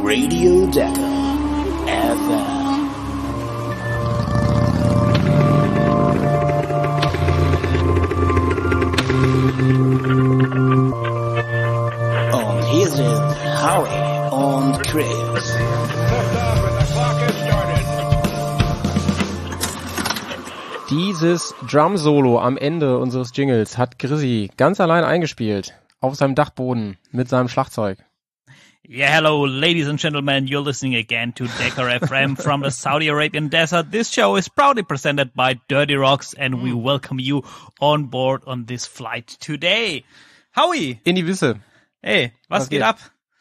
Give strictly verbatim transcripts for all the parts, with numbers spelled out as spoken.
Radio Dakar F M. Und hier sind Howie und Chris. Dieses Drum-Solo am Ende unseres Jingles hat Grizzy ganz allein eingespielt. Auf seinem Dachboden mit seinem Schlagzeug. Yeah, hello, ladies and gentlemen. You're listening again to Dakar F M from the Saudi Arabian desert. This show is proudly presented by Dirty Rocks, and we welcome you on board on this flight today. Howie! In die Wüste. Hey, was, was geht, geht ab?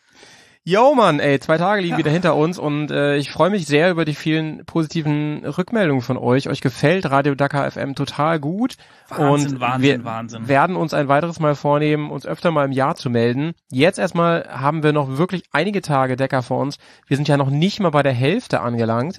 Yo, Mann, ey, zwei Tage liegen wieder hinter uns und äh, ich freue mich sehr über die vielen positiven Rückmeldungen von euch. Euch gefällt Radio Dakar F M total gut. Wahnsinn, und Wahnsinn, wir Wahnsinn. werden uns ein weiteres Mal vornehmen, uns öfter mal im Jahr zu melden. Jetzt erstmal haben wir noch wirklich einige Tage Dakar vor uns. Wir sind ja noch nicht mal bei der Hälfte angelangt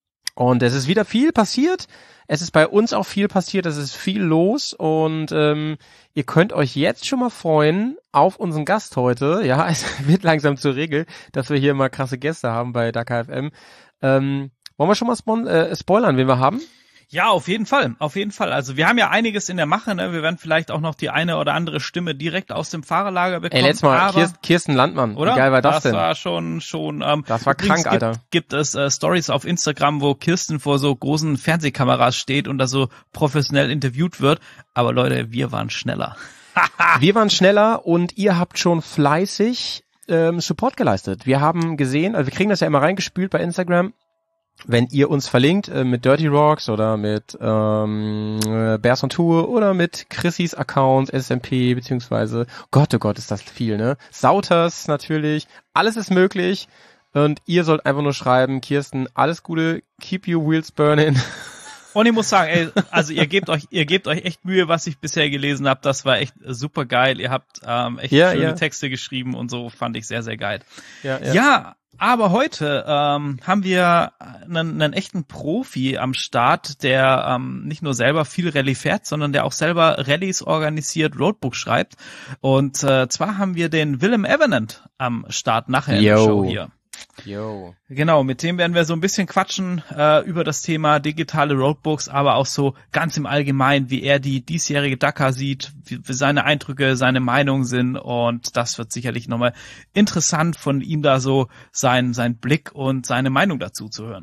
und es ist wieder viel passiert. Es ist bei uns auch viel passiert, es ist viel los und ähm, ihr könnt euch jetzt schon mal freuen auf unseren Gast heute. Ja, es wird langsam zur Regel, dass wir hier mal krasse Gäste haben bei Dakar F M. Ähm, wollen wir schon mal spon- äh, spoilern, wen wir haben? Ja, auf jeden Fall, auf jeden Fall. Also wir haben ja einiges in der Mache, ne? Wir werden vielleicht auch noch die eine oder andere Stimme direkt aus dem Fahrerlager bekommen. Ey, letztes Mal aber, Kirsten, Kirsten Landmann, oder? Wie geil war das, das denn? Das war schon, schon. Ähm, das war krank, gibt, Alter. Gibt es äh, Stories auf Instagram, wo Kirsten vor so großen Fernsehkameras steht und da so professionell interviewt wird. Aber Leute, wir waren schneller. Wir waren schneller und ihr habt schon fleißig ähm, Support geleistet. Wir haben gesehen, also wir kriegen das ja immer reingespült bei Instagram. Wenn ihr uns verlinkt äh, mit Dirty Rocks oder mit ähm, äh, Bears on Tour oder mit Chrissys Account, S M P, beziehungsweise, Gott, oh Gott, ist das viel, ne? Sauters natürlich, alles ist möglich und ihr sollt einfach nur schreiben, Kirsten, alles Gute, keep your wheels burning. Und ich muss sagen, ey, also ihr gebt euch, ihr gebt euch echt Mühe, was ich bisher gelesen habe. Das war echt super geil. Ihr habt ähm, echt ja, schöne ja. Texte geschrieben und so, fand ich sehr, sehr geil. Ja, ja. ja aber heute ähm, haben wir einen, einen echten Profi am Start, der ähm, nicht nur selber viel Rallye fährt, sondern der auch selber Rallyes organisiert, Roadbook schreibt. Und äh, zwar haben wir den Willem Evenant am Start nachher in der Show hier. Yo. Genau, mit dem werden wir so ein bisschen quatschen äh, über das Thema digitale Roadbooks, aber auch so ganz im Allgemeinen, wie er die diesjährige Dakar sieht, wie, wie seine Eindrücke, seine Meinung sind und das wird sicherlich nochmal interessant von ihm da so sein, sein Blick und seine Meinung dazu zu hören.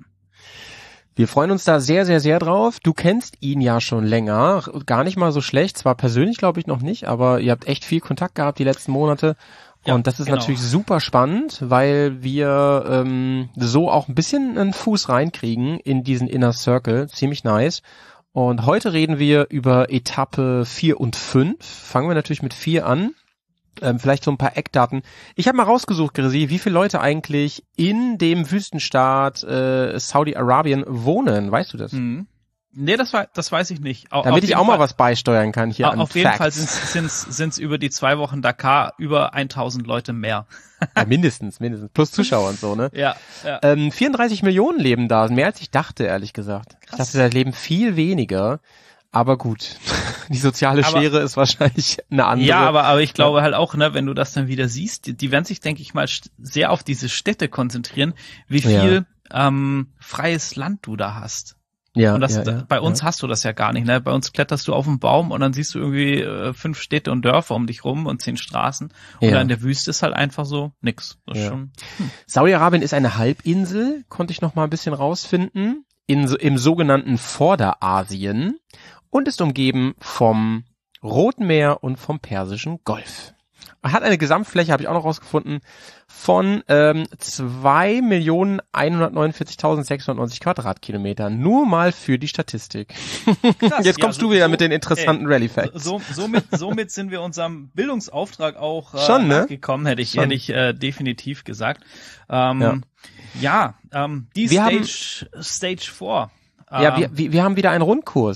Wir freuen uns da sehr, sehr, sehr drauf. Du kennst ihn ja schon länger, gar nicht mal so schlecht, zwar persönlich glaube ich noch nicht, aber ihr habt echt viel Kontakt gehabt die letzten Monate. Ja, und das ist genau. natürlich super spannend, weil wir ähm, so auch ein bisschen einen Fuß reinkriegen in diesen Inner Circle. Ziemlich nice. Und heute reden wir über Etappe vier und fünf. Fangen wir natürlich mit vier an. Ähm, vielleicht so ein paar Eckdaten. Ich habe mal rausgesucht, Grisi, wie viele Leute eigentlich in dem Wüstenstaat äh, Saudi-Arabien wohnen. Weißt du das? Mhm. Nee, das, war, das weiß ich nicht. Au, Damit ich auch Fall, mal was beisteuern kann hier an Auf jeden Facts. Fall sind es sind's über die zwei Wochen Dakar über tausend Leute mehr. Ja, mindestens, mindestens. Plus Zuschauer und so, ne? Ja. ja. Ähm, vierunddreißig Millionen leben da, mehr als ich dachte, ehrlich gesagt. Krass. Ich dachte, da leben viel weniger. Aber gut, die soziale aber, Schere ist wahrscheinlich eine andere. Ja, aber, aber ich glaube halt auch, ne, wenn du das dann wieder siehst, die, die werden sich, denke ich mal, sehr auf diese Städte konzentrieren, wie viel ja. ähm, freies Land du da hast. Ja, und das, ja, ja, bei uns ja. hast du das ja gar nicht, ne? Bei uns kletterst du auf einen Baum und dann siehst du irgendwie äh, fünf Städte und Dörfer um dich rum und zehn Straßen. Und ja. in der Wüste ist halt einfach so nix. Das ist ja. schon, hm. Saudi-Arabien ist eine Halbinsel, konnte ich noch mal ein bisschen rausfinden, in, im sogenannten Vorderasien und ist umgeben vom Roten Meer und vom Persischen Golf. Hat eine Gesamtfläche, habe ich auch noch rausgefunden, von ähm, zwei Millionen hundertneunundvierzigtausendsechshundertneunzig Quadratkilometern. Nur mal für die Statistik. Krass, Jetzt kommst ja, so, du wieder so, mit den interessanten Rally-Facts. So, somit, somit sind wir unserem Bildungsauftrag auch äh, Schon, ne? nachgekommen, hätte ich, Schon. hätte ich äh, definitiv gesagt. Ähm, ja, ja ähm, die wir Stage, haben, Stage vier. Ja, Ähm, wir, wir, wir haben wieder einen Rundkurs.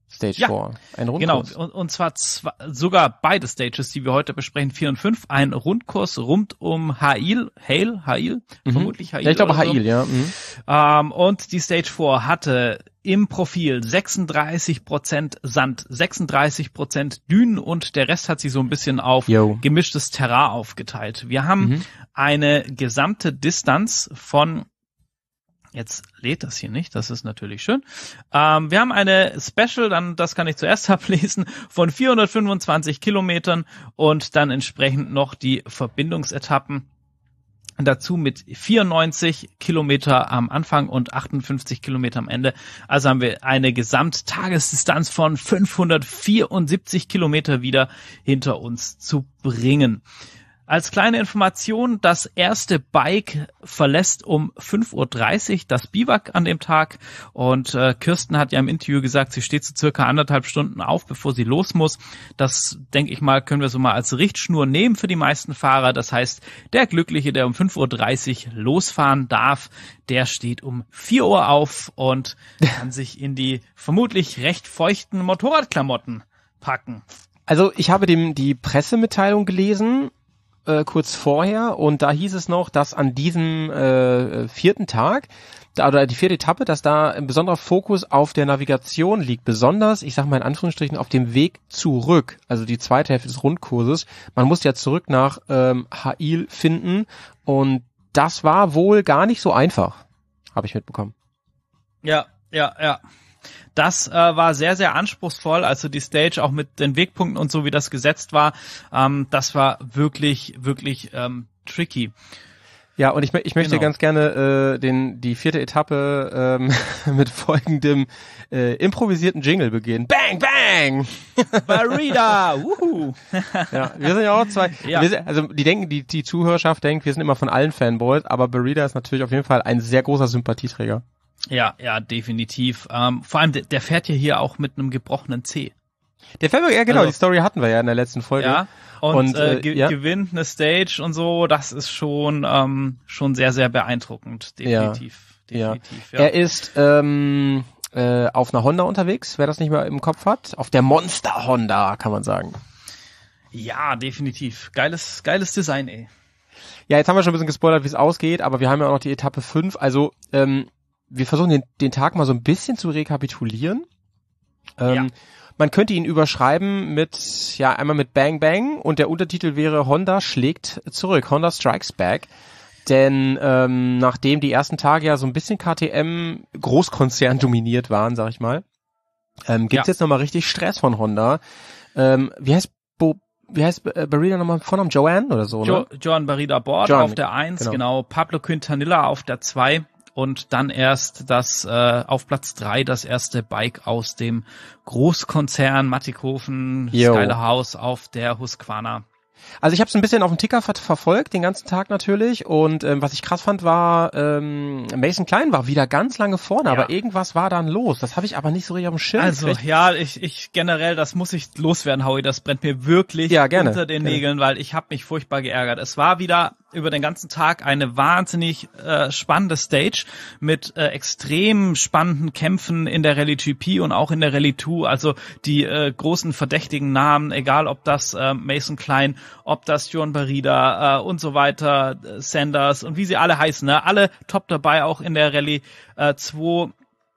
Stage ja, vier. Ein Rundkurs. Genau, und, und zwar zwei, sogar beide Stages, die wir heute besprechen, vier und fünf. Ein Rundkurs rund um Ha'il, Hale, Ha'il, mhm. vermutlich Ha'il. Ja, ich glaube Ha'il, so. ja. Mhm. Ähm, und die Stage vier hatte im Profil sechsunddreißig Prozent Sand, sechsunddreißig Prozent Dünen und der Rest hat sich so ein bisschen auf Yo. gemischtes Terrain aufgeteilt. Wir haben mhm. eine gesamte Distanz von Jetzt lädt das hier nicht, das ist natürlich schön. Ähm, wir haben eine Special, dann das kann ich zuerst ablesen, von vierhundertfünfundzwanzig Kilometern und dann entsprechend noch die Verbindungsetappen dazu mit vierundneunzig Kilometer am Anfang und achtundfünfzig Kilometer am Ende. Also haben wir eine Gesamttagesdistanz von fünfhundertvierundsiebzig Kilometer wieder hinter uns zu bringen. Als kleine Information, das erste Bike verlässt um fünf Uhr dreißig das Biwak an dem Tag und äh, Kirsten hat ja im Interview gesagt, sie steht so circa anderthalb Stunden auf, bevor sie los muss. Das, denke ich mal, können wir so mal als Richtschnur nehmen für die meisten Fahrer. Das heißt, der Glückliche, der um fünf Uhr dreißig losfahren darf, der steht um vier Uhr auf und kann sich in die vermutlich recht feuchten Motorradklamotten packen. Also ich habe dem die Pressemitteilung gelesen, Äh, kurz vorher und da hieß es noch, dass an diesem äh, vierten Tag da, oder die vierte Etappe, dass da ein besonderer Fokus auf der Navigation liegt, besonders, ich sag mal in Anführungsstrichen, auf dem Weg zurück, also die zweite Hälfte des Rundkurses. Man musste ja zurück nach ähm, Ha'il finden und das war wohl gar nicht so einfach, habe ich mitbekommen. Ja, ja, ja. Das äh, war sehr, sehr anspruchsvoll, also die Stage auch mit den Wegpunkten und so, wie das gesetzt war, ähm, das war wirklich, wirklich ähm, tricky. Ja, und ich, ich möchte genau. ganz gerne äh, den die vierte Etappe ähm, mit folgendem äh, improvisierten Jingle beginnen. Bang, bang! Barida! Wuhu! Ja, wir sind ja auch zwei. Ja. Wir sind, also die denken, die die Zuhörerschaft denkt, wir sind immer von allen Fanboys, aber Barida ist natürlich auf jeden Fall ein sehr großer Sympathieträger. Ja, ja, definitiv. Ähm, vor allem, der, der fährt ja hier auch mit einem gebrochenen Zeh. Der fährt, ja genau, also, die Story hatten wir ja in der letzten Folge. Ja, und, und äh, ge- ja. gewinnt eine Stage und so, das ist schon ähm, schon sehr, sehr beeindruckend, definitiv. Ja, definitiv ja. Ja. Er ist ähm, äh, auf einer Honda unterwegs, wer das nicht mehr im Kopf hat. Auf der Monster Honda, kann man sagen. Ja, definitiv. Geiles, geiles Design, ey. Ja, jetzt haben wir schon ein bisschen gespoilert, wie es ausgeht, aber wir haben ja auch noch die Etappe fünf, also ähm, wir versuchen den, den Tag mal so ein bisschen zu rekapitulieren. Ähm, ja. Man könnte ihn überschreiben mit, ja, einmal mit Bang Bang und der Untertitel wäre Honda schlägt zurück, Honda Strikes Back. Denn ähm, nachdem die ersten Tage ja so ein bisschen K T M Großkonzern dominiert waren, sag ich mal, ähm, gibt's ja. jetzt nochmal richtig Stress von Honda. Ähm, wie heißt Bo Wie heißt äh, Barida nochmal Vornamen? Joanne oder so, jo- ne? Joan Barida Bord John, auf der eins, genau. genau. Pablo Quintanilla auf der zwei. Und dann erst das äh, auf Platz drei das erste Bike aus dem Großkonzern Mattighofen, Skyler House auf der Husqvarna. Also ich habe es ein bisschen auf dem Ticker ver- verfolgt, den ganzen Tag natürlich. Und ähm, was ich krass fand, war, ähm, Mason Klein war wieder ganz lange vorne, ja. aber irgendwas war dann los. Das habe ich aber nicht so richtig auf dem Schirm. Also Vielleicht. ja, ich, ich generell, das muss ich loswerden, Howie. Das brennt mir wirklich ja, gerne, unter den gerne. Nägeln, weil ich habe mich furchtbar geärgert. Es war wieder über den ganzen Tag eine wahnsinnig äh, spannende Stage mit äh, extrem spannenden Kämpfen in der Rallye G P und auch in der Rallye zwei. Also die äh, großen verdächtigen Namen, egal ob das äh, Mason Klein, ob das Joan Barida äh, und so weiter, äh, Sanders und wie sie alle heißen, ne? Alle top dabei, auch in der Rallye äh, zwei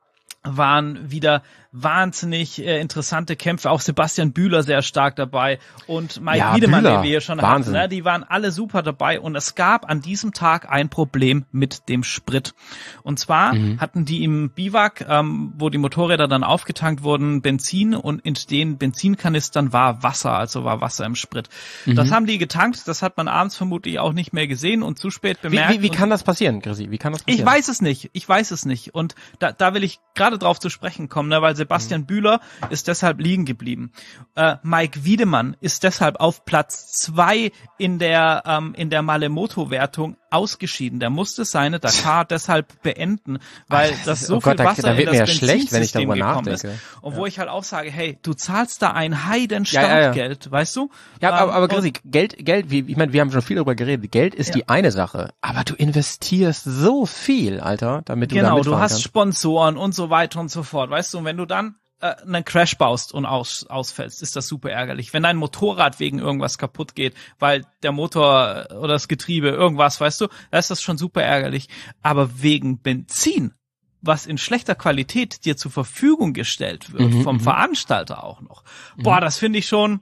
waren wieder wahnsinnig äh, interessante Kämpfe, auch Sebastian Bühler sehr stark dabei und Mike ja, Wiedemann, Bühler. den wir hier schon Wahnsinn. hatten, ne? Die waren alle super dabei und es gab an diesem Tag ein Problem mit dem Sprit. Und zwar mhm. hatten die im Biwak, ähm, wo die Motorräder dann aufgetankt wurden, Benzin und in den Benzinkanistern war Wasser, also war Wasser im Sprit. Mhm. Das haben die getankt, das hat man abends vermutlich auch nicht mehr gesehen und zu spät bemerkt. Wie, wie, wie kann das passieren, Grisi? Wie kann das passieren? Ich weiß es nicht, ich weiß es nicht und da, da will ich gerade drauf zu sprechen kommen, ne, weil Sebastian mhm. Bühler ist deshalb liegen geblieben. Äh, Mike Wiedemann ist deshalb auf Platz zwei in der ähm, in der Malemoto-Wertung ausgeschieden. Der musste seine Dakar deshalb beenden, weil Ach, das, das so oh viel Gott, Wasser da, da in das ja schlecht, wenn ich darüber gekommen ist. Und ja. wo ich halt auch sage, hey, du zahlst da ein Heidenstartgeld, ja, ja, ja. weißt du? Ja, ähm, aber, aber Grisi, Geld, Geld, wie, ich meine, wir haben schon viel darüber geredet. Geld ist ja. die eine Sache, aber du investierst so viel, Alter, damit du genau, da mitfahren du hast kannst. Sponsoren und so weiter und so fort, weißt du? Und wenn du dann äh, einen Crash baust und aus, ausfällst, ist das super ärgerlich. Wenn dein Motorrad wegen irgendwas kaputt geht, weil der Motor oder das Getriebe, irgendwas, weißt du, da ist das schon super ärgerlich. Aber wegen Benzin, was in schlechter Qualität dir zur Verfügung gestellt wird, mhm, vom Veranstalter auch noch. Mhm. Boah, das finde ich schon,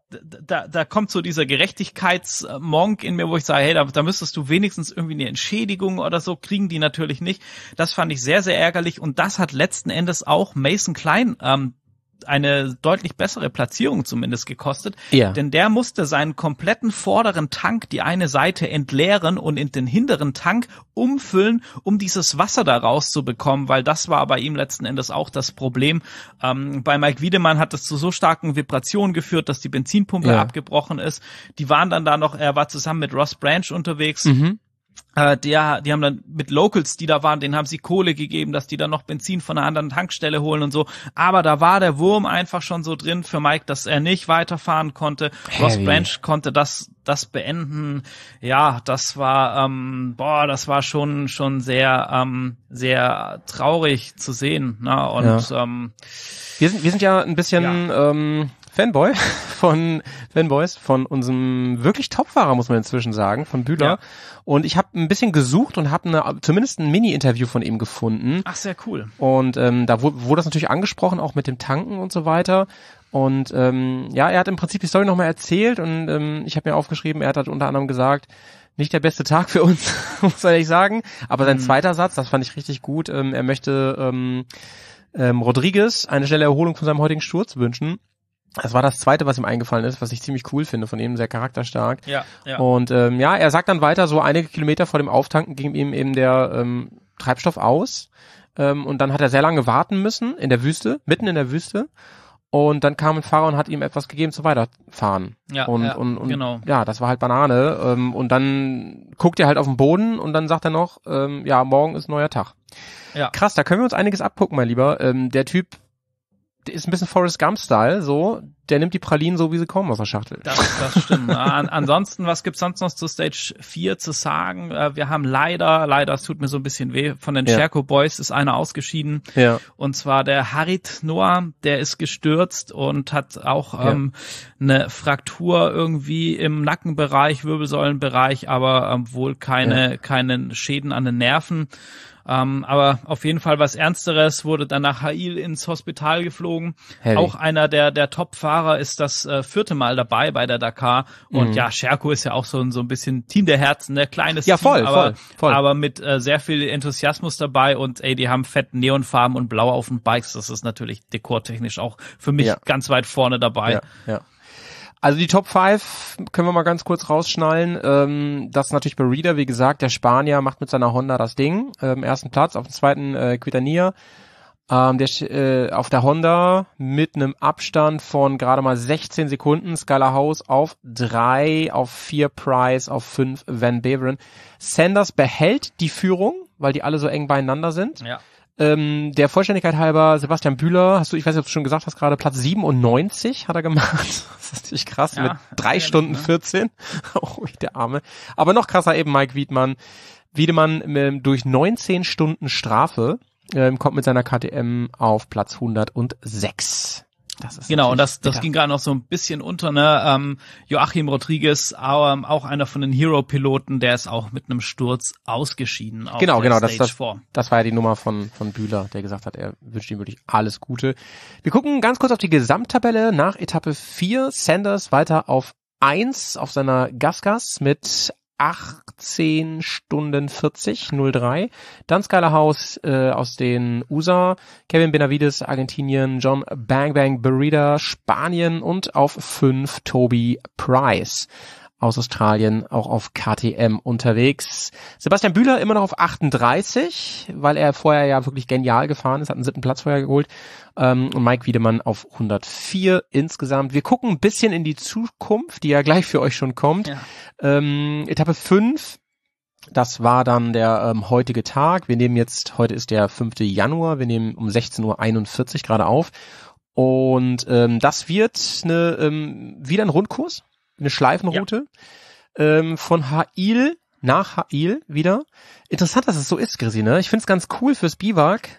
da, da kommt so dieser Gerechtigkeitsmonk in mir, wo ich sage, hey, da, da müsstest du wenigstens irgendwie eine Entschädigung oder so, kriegen die natürlich nicht. Das fand ich sehr, sehr ärgerlich und das hat letzten Endes auch Mason Klein ähm, eine deutlich bessere Platzierung zumindest gekostet, ja. Denn der musste seinen kompletten vorderen Tank, die eine Seite entleeren und in den hinteren Tank umfüllen, um dieses Wasser da rauszubekommen, weil das war bei ihm letzten Endes auch das Problem. Ähm, bei Mike Wiedemann hat es zu so starken Vibrationen geführt, dass die Benzinpumpe ja. abgebrochen ist. Die waren dann da noch, er war zusammen mit Ross Branch unterwegs. Mhm. Äh, der, die haben dann mit Locals, die da waren, denen haben sie Kohle gegeben, dass die dann noch Benzin von einer anderen Tankstelle holen und so. Aber da war der Wurm einfach schon so drin für Mike, dass er nicht weiterfahren konnte. Heavy. Ross Branch konnte das das beenden. Ja, das war ähm, boah, das war schon schon sehr ähm, sehr traurig zu sehen. Ne? Und ja. ähm, wir sind wir sind ja ein bisschen ja. Ähm, Fanboy von Fanboys von unserem wirklich Topfahrer, muss man inzwischen sagen, von Bühler. Ja. Und ich habe ein bisschen gesucht und habe eine, zumindest ein Mini-Interview von ihm gefunden. Ach, sehr cool. Und ähm, da wurde, wurde das natürlich angesprochen, auch mit dem Tanken und so weiter. Und ähm, ja, er hat im Prinzip die Story nochmal erzählt und ähm, ich habe mir aufgeschrieben, er hat halt unter anderem gesagt, nicht der beste Tag für uns, muss man ehrlich sagen. Aber sein mhm. zweiter Satz, das fand ich richtig gut. Ähm, er möchte ähm, ähm, Rodriguez eine schnelle Erholung von seinem heutigen Sturz wünschen. Das war das Zweite, was ihm eingefallen ist, was ich ziemlich cool finde von ihm, sehr charakterstark. Ja, ja. Und ähm, ja, er sagt dann weiter, so einige Kilometer vor dem Auftanken ging ihm eben der ähm, Treibstoff aus. Ähm, und dann hat er sehr lange warten müssen in der Wüste, mitten in der Wüste. Und dann kam ein Fahrer und hat ihm etwas gegeben zum Weiterfahren. Ja, und, ja, und, und genau. Ja, das war halt Banane. Ähm, und dann guckt er halt auf den Boden und dann sagt er noch, ähm, ja, morgen ist ein neuer Tag. Ja. Krass, da können wir uns einiges abgucken, mein Lieber. Ähm, der Typ ist ein bisschen Forrest Gump-Style, so. Der nimmt die Pralinen so, wie sie kommen aus der Schachtel. Das, das stimmt. An, ansonsten, was gibt's sonst noch zu Stage vier zu sagen? Wir haben leider, leider, es tut mir so ein bisschen weh, von den ja. Sherco Boys ist einer ausgeschieden. Ja. Und zwar der Harit Noah, der ist gestürzt und hat auch ja. ähm, eine Fraktur irgendwie im Nackenbereich, Wirbelsäulenbereich, aber ähm, wohl keine, ja. keine Schäden an den Nerven. Um, aber auf jeden Fall was Ernsteres, wurde dann nach Ha'il ins Hospital geflogen. Heavy. Auch einer der der Top-Fahrer ist das äh, vierte Mal dabei bei der Dakar. Und mhm. ja, Sherco ist ja auch so ein so ein bisschen Team der Herzen, ne, kleines ja, voll, Team, aber, voll, voll. aber mit äh, sehr viel Enthusiasmus dabei. Und ey, die haben fett Neonfarben und Blau auf den Bikes. Das ist natürlich dekortechnisch auch für mich ja. ganz weit vorne dabei. Ja, ja. Also die Top fünf können wir mal ganz kurz rausschnallen. Ähm, das ist natürlich bei Reader, wie gesagt, der Spanier macht mit seiner Honda das Ding. Ähm, ersten Platz, auf dem zweiten äh, Quitania. Ähm, der äh, auf der Honda mit einem Abstand von gerade mal sechzehn Sekunden. Skylar House auf drei, auf vier Price, auf fünf Van Beveren. Sanders behält die Führung, weil die alle so eng beieinander sind. Ja. Ähm, der Vollständigkeit halber, Sebastian Bühler, hast du, ich weiß nicht, ob du schon gesagt hast, gerade Platz siebenundneunzig hat er gemacht. Das ist natürlich krass, ja, mit drei Stunden ne? vierzehn. Oh, der Arme. Aber noch krasser eben Mike Wiedemann. Wiedemann ähm, durch neunzehn Stunden Strafe ähm, kommt mit seiner K T M auf Platz hundertsechs. Das ist genau, und das, das ging gerade noch so ein bisschen unter, ne? Ähm, Joachim Rodriguez, ähm, auch einer von den Hero-Piloten, der ist auch mit einem Sturz ausgeschieden. Auf genau, der genau, Stage das, das, vor. das war ja die Nummer von, von Bühler, der gesagt hat, er wünscht ihm wirklich alles Gute. Wir gucken ganz kurz auf die Gesamttabelle nach Etappe vier. Sanders weiter auf eins auf seiner Gasgas mit achtzehn Stunden vierzig, null drei. Dann Skylar House äh, aus den U S A, Kevin Benavides, Argentinien, John Bang Bang Berida, Spanien und auf fünf Toby Price aus Australien, auch auf K T M unterwegs. Sebastian Bühler immer noch auf achtunddreißig, weil er vorher ja wirklich genial gefahren ist, hat einen siebten Platz vorher geholt. Ähm, und Mike Wiedemann auf hundertvier insgesamt. Wir gucken ein bisschen in die Zukunft, die ja gleich für euch schon kommt. Ja. Ähm, Etappe fünf, das war dann der ähm, heutige Tag. Wir nehmen jetzt, heute ist der fünfte Januar, wir nehmen um sechzehn Uhr einundvierzig gerade auf. Und ähm, das wird eine ähm, wieder ein Rundkurs. Eine Schleifenroute ja. ähm, von Ha'il nach Ha'il wieder. Interessant, dass es so ist, Grisi, ne? Ich find's ganz cool fürs Biwak.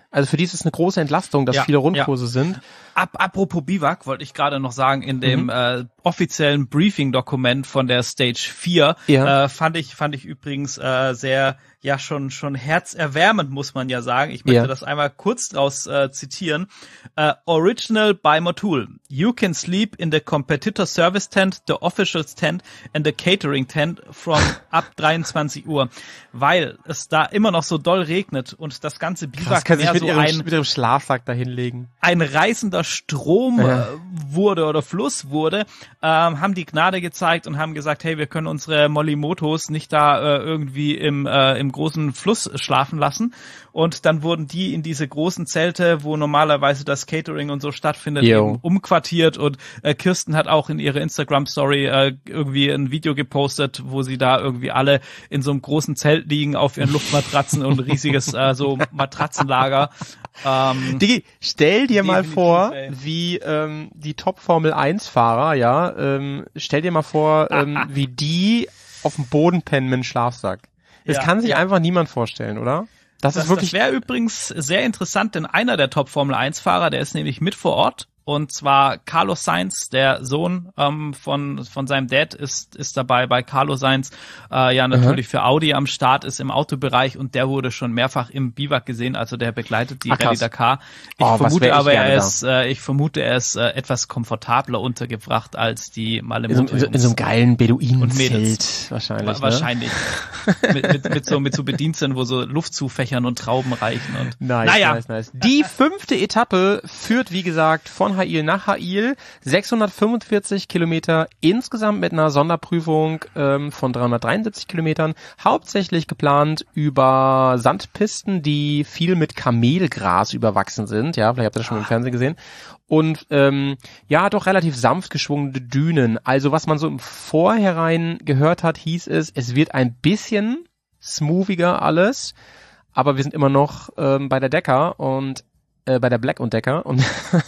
Also für die ist es eine große Entlastung, dass ja, viele Rundkurse ja. sind. Ab, apropos Biwak, wollte ich gerade noch sagen, in dem mhm. äh, offiziellen Briefing-Dokument von der Stage vier ja. äh, fand ich fand ich übrigens äh, sehr, ja schon schon herzerwärmend, muss man ja sagen. Ich möchte ja. das einmal kurz draus äh, zitieren. Uh, Original by Motul. You can sleep in the competitor service tent, the officials tent and the catering tent from ab dreiundzwanzig Uhr. Weil es da immer noch so doll regnet und das ganze Biwak mehr mit so ihrem, ein, mit ihrem Schlafsack da hinlegen. ein reißender Strom ja. äh, wurde oder Fluss wurde, ähm, haben die Gnade gezeigt und haben gesagt, hey, wir können unsere Molimotos nicht da äh, irgendwie im, äh, im großen Fluss schlafen lassen. Und dann wurden die in diese großen Zelte, wo normalerweise das Catering und so stattfindet, eben umquartiert. Und äh, Kirsten hat auch in ihrer Instagram-Story äh, irgendwie ein Video gepostet, wo sie da irgendwie alle in so einem großen Zelt liegen auf ihren Luftmatratzen und ein riesiges äh, so Matratzenlager. Ähm, Digi, stell dir mal vor, ey. wie ähm, die Top-Formel eins Fahrer, ja, ähm, stell dir mal vor, ähm, wie die auf dem Boden pennen mit einem Schlafsack. Das ja, kann sich ja. einfach niemand vorstellen, oder? Das, das ist wirklich. Das wäre übrigens sehr interessant, denn einer der Top-Formel eins Fahrer, der ist nämlich mit vor Ort. Und zwar Carlos Sainz, der Sohn ähm, von von seinem Dad, ist ist dabei bei Carlos Sainz, äh, ja natürlich mhm. für Audi am Start, ist im Autobereich und der wurde schon mehrfach im Biwak gesehen, also der begleitet die Ach, Rallye Dakar. Ich oh, vermute aber, er ist, äh, ich vermute, er ist äh, etwas komfortabler untergebracht als die Malemoto. In, so, in so einem geilen Beduinenzelt wahrscheinlich. Wa- wahrscheinlich. Ne? mit, mit, mit so mit so Bediensteten, wo so Luftzufächern und Trauben reichen. Und nice, naja. nice, nice. Die fünfte Etappe führt, wie gesagt, von Ha'il nach Ha'il, sechshundertfünfundvierzig Kilometer insgesamt mit einer Sonderprüfung ähm, von dreihundertdreiundsiebzig Kilometern, hauptsächlich geplant über Sandpisten, die viel mit Kamelgras überwachsen sind, ja, vielleicht habt ihr das schon im Fernsehen gesehen, und ähm, ja, doch relativ sanft geschwungene Dünen. Also was man so im Vorhinein gehört hat, hieß es, es wird ein bisschen smoothiger alles, aber wir sind immer noch ähm, bei der Decker und bei der Black und Decker und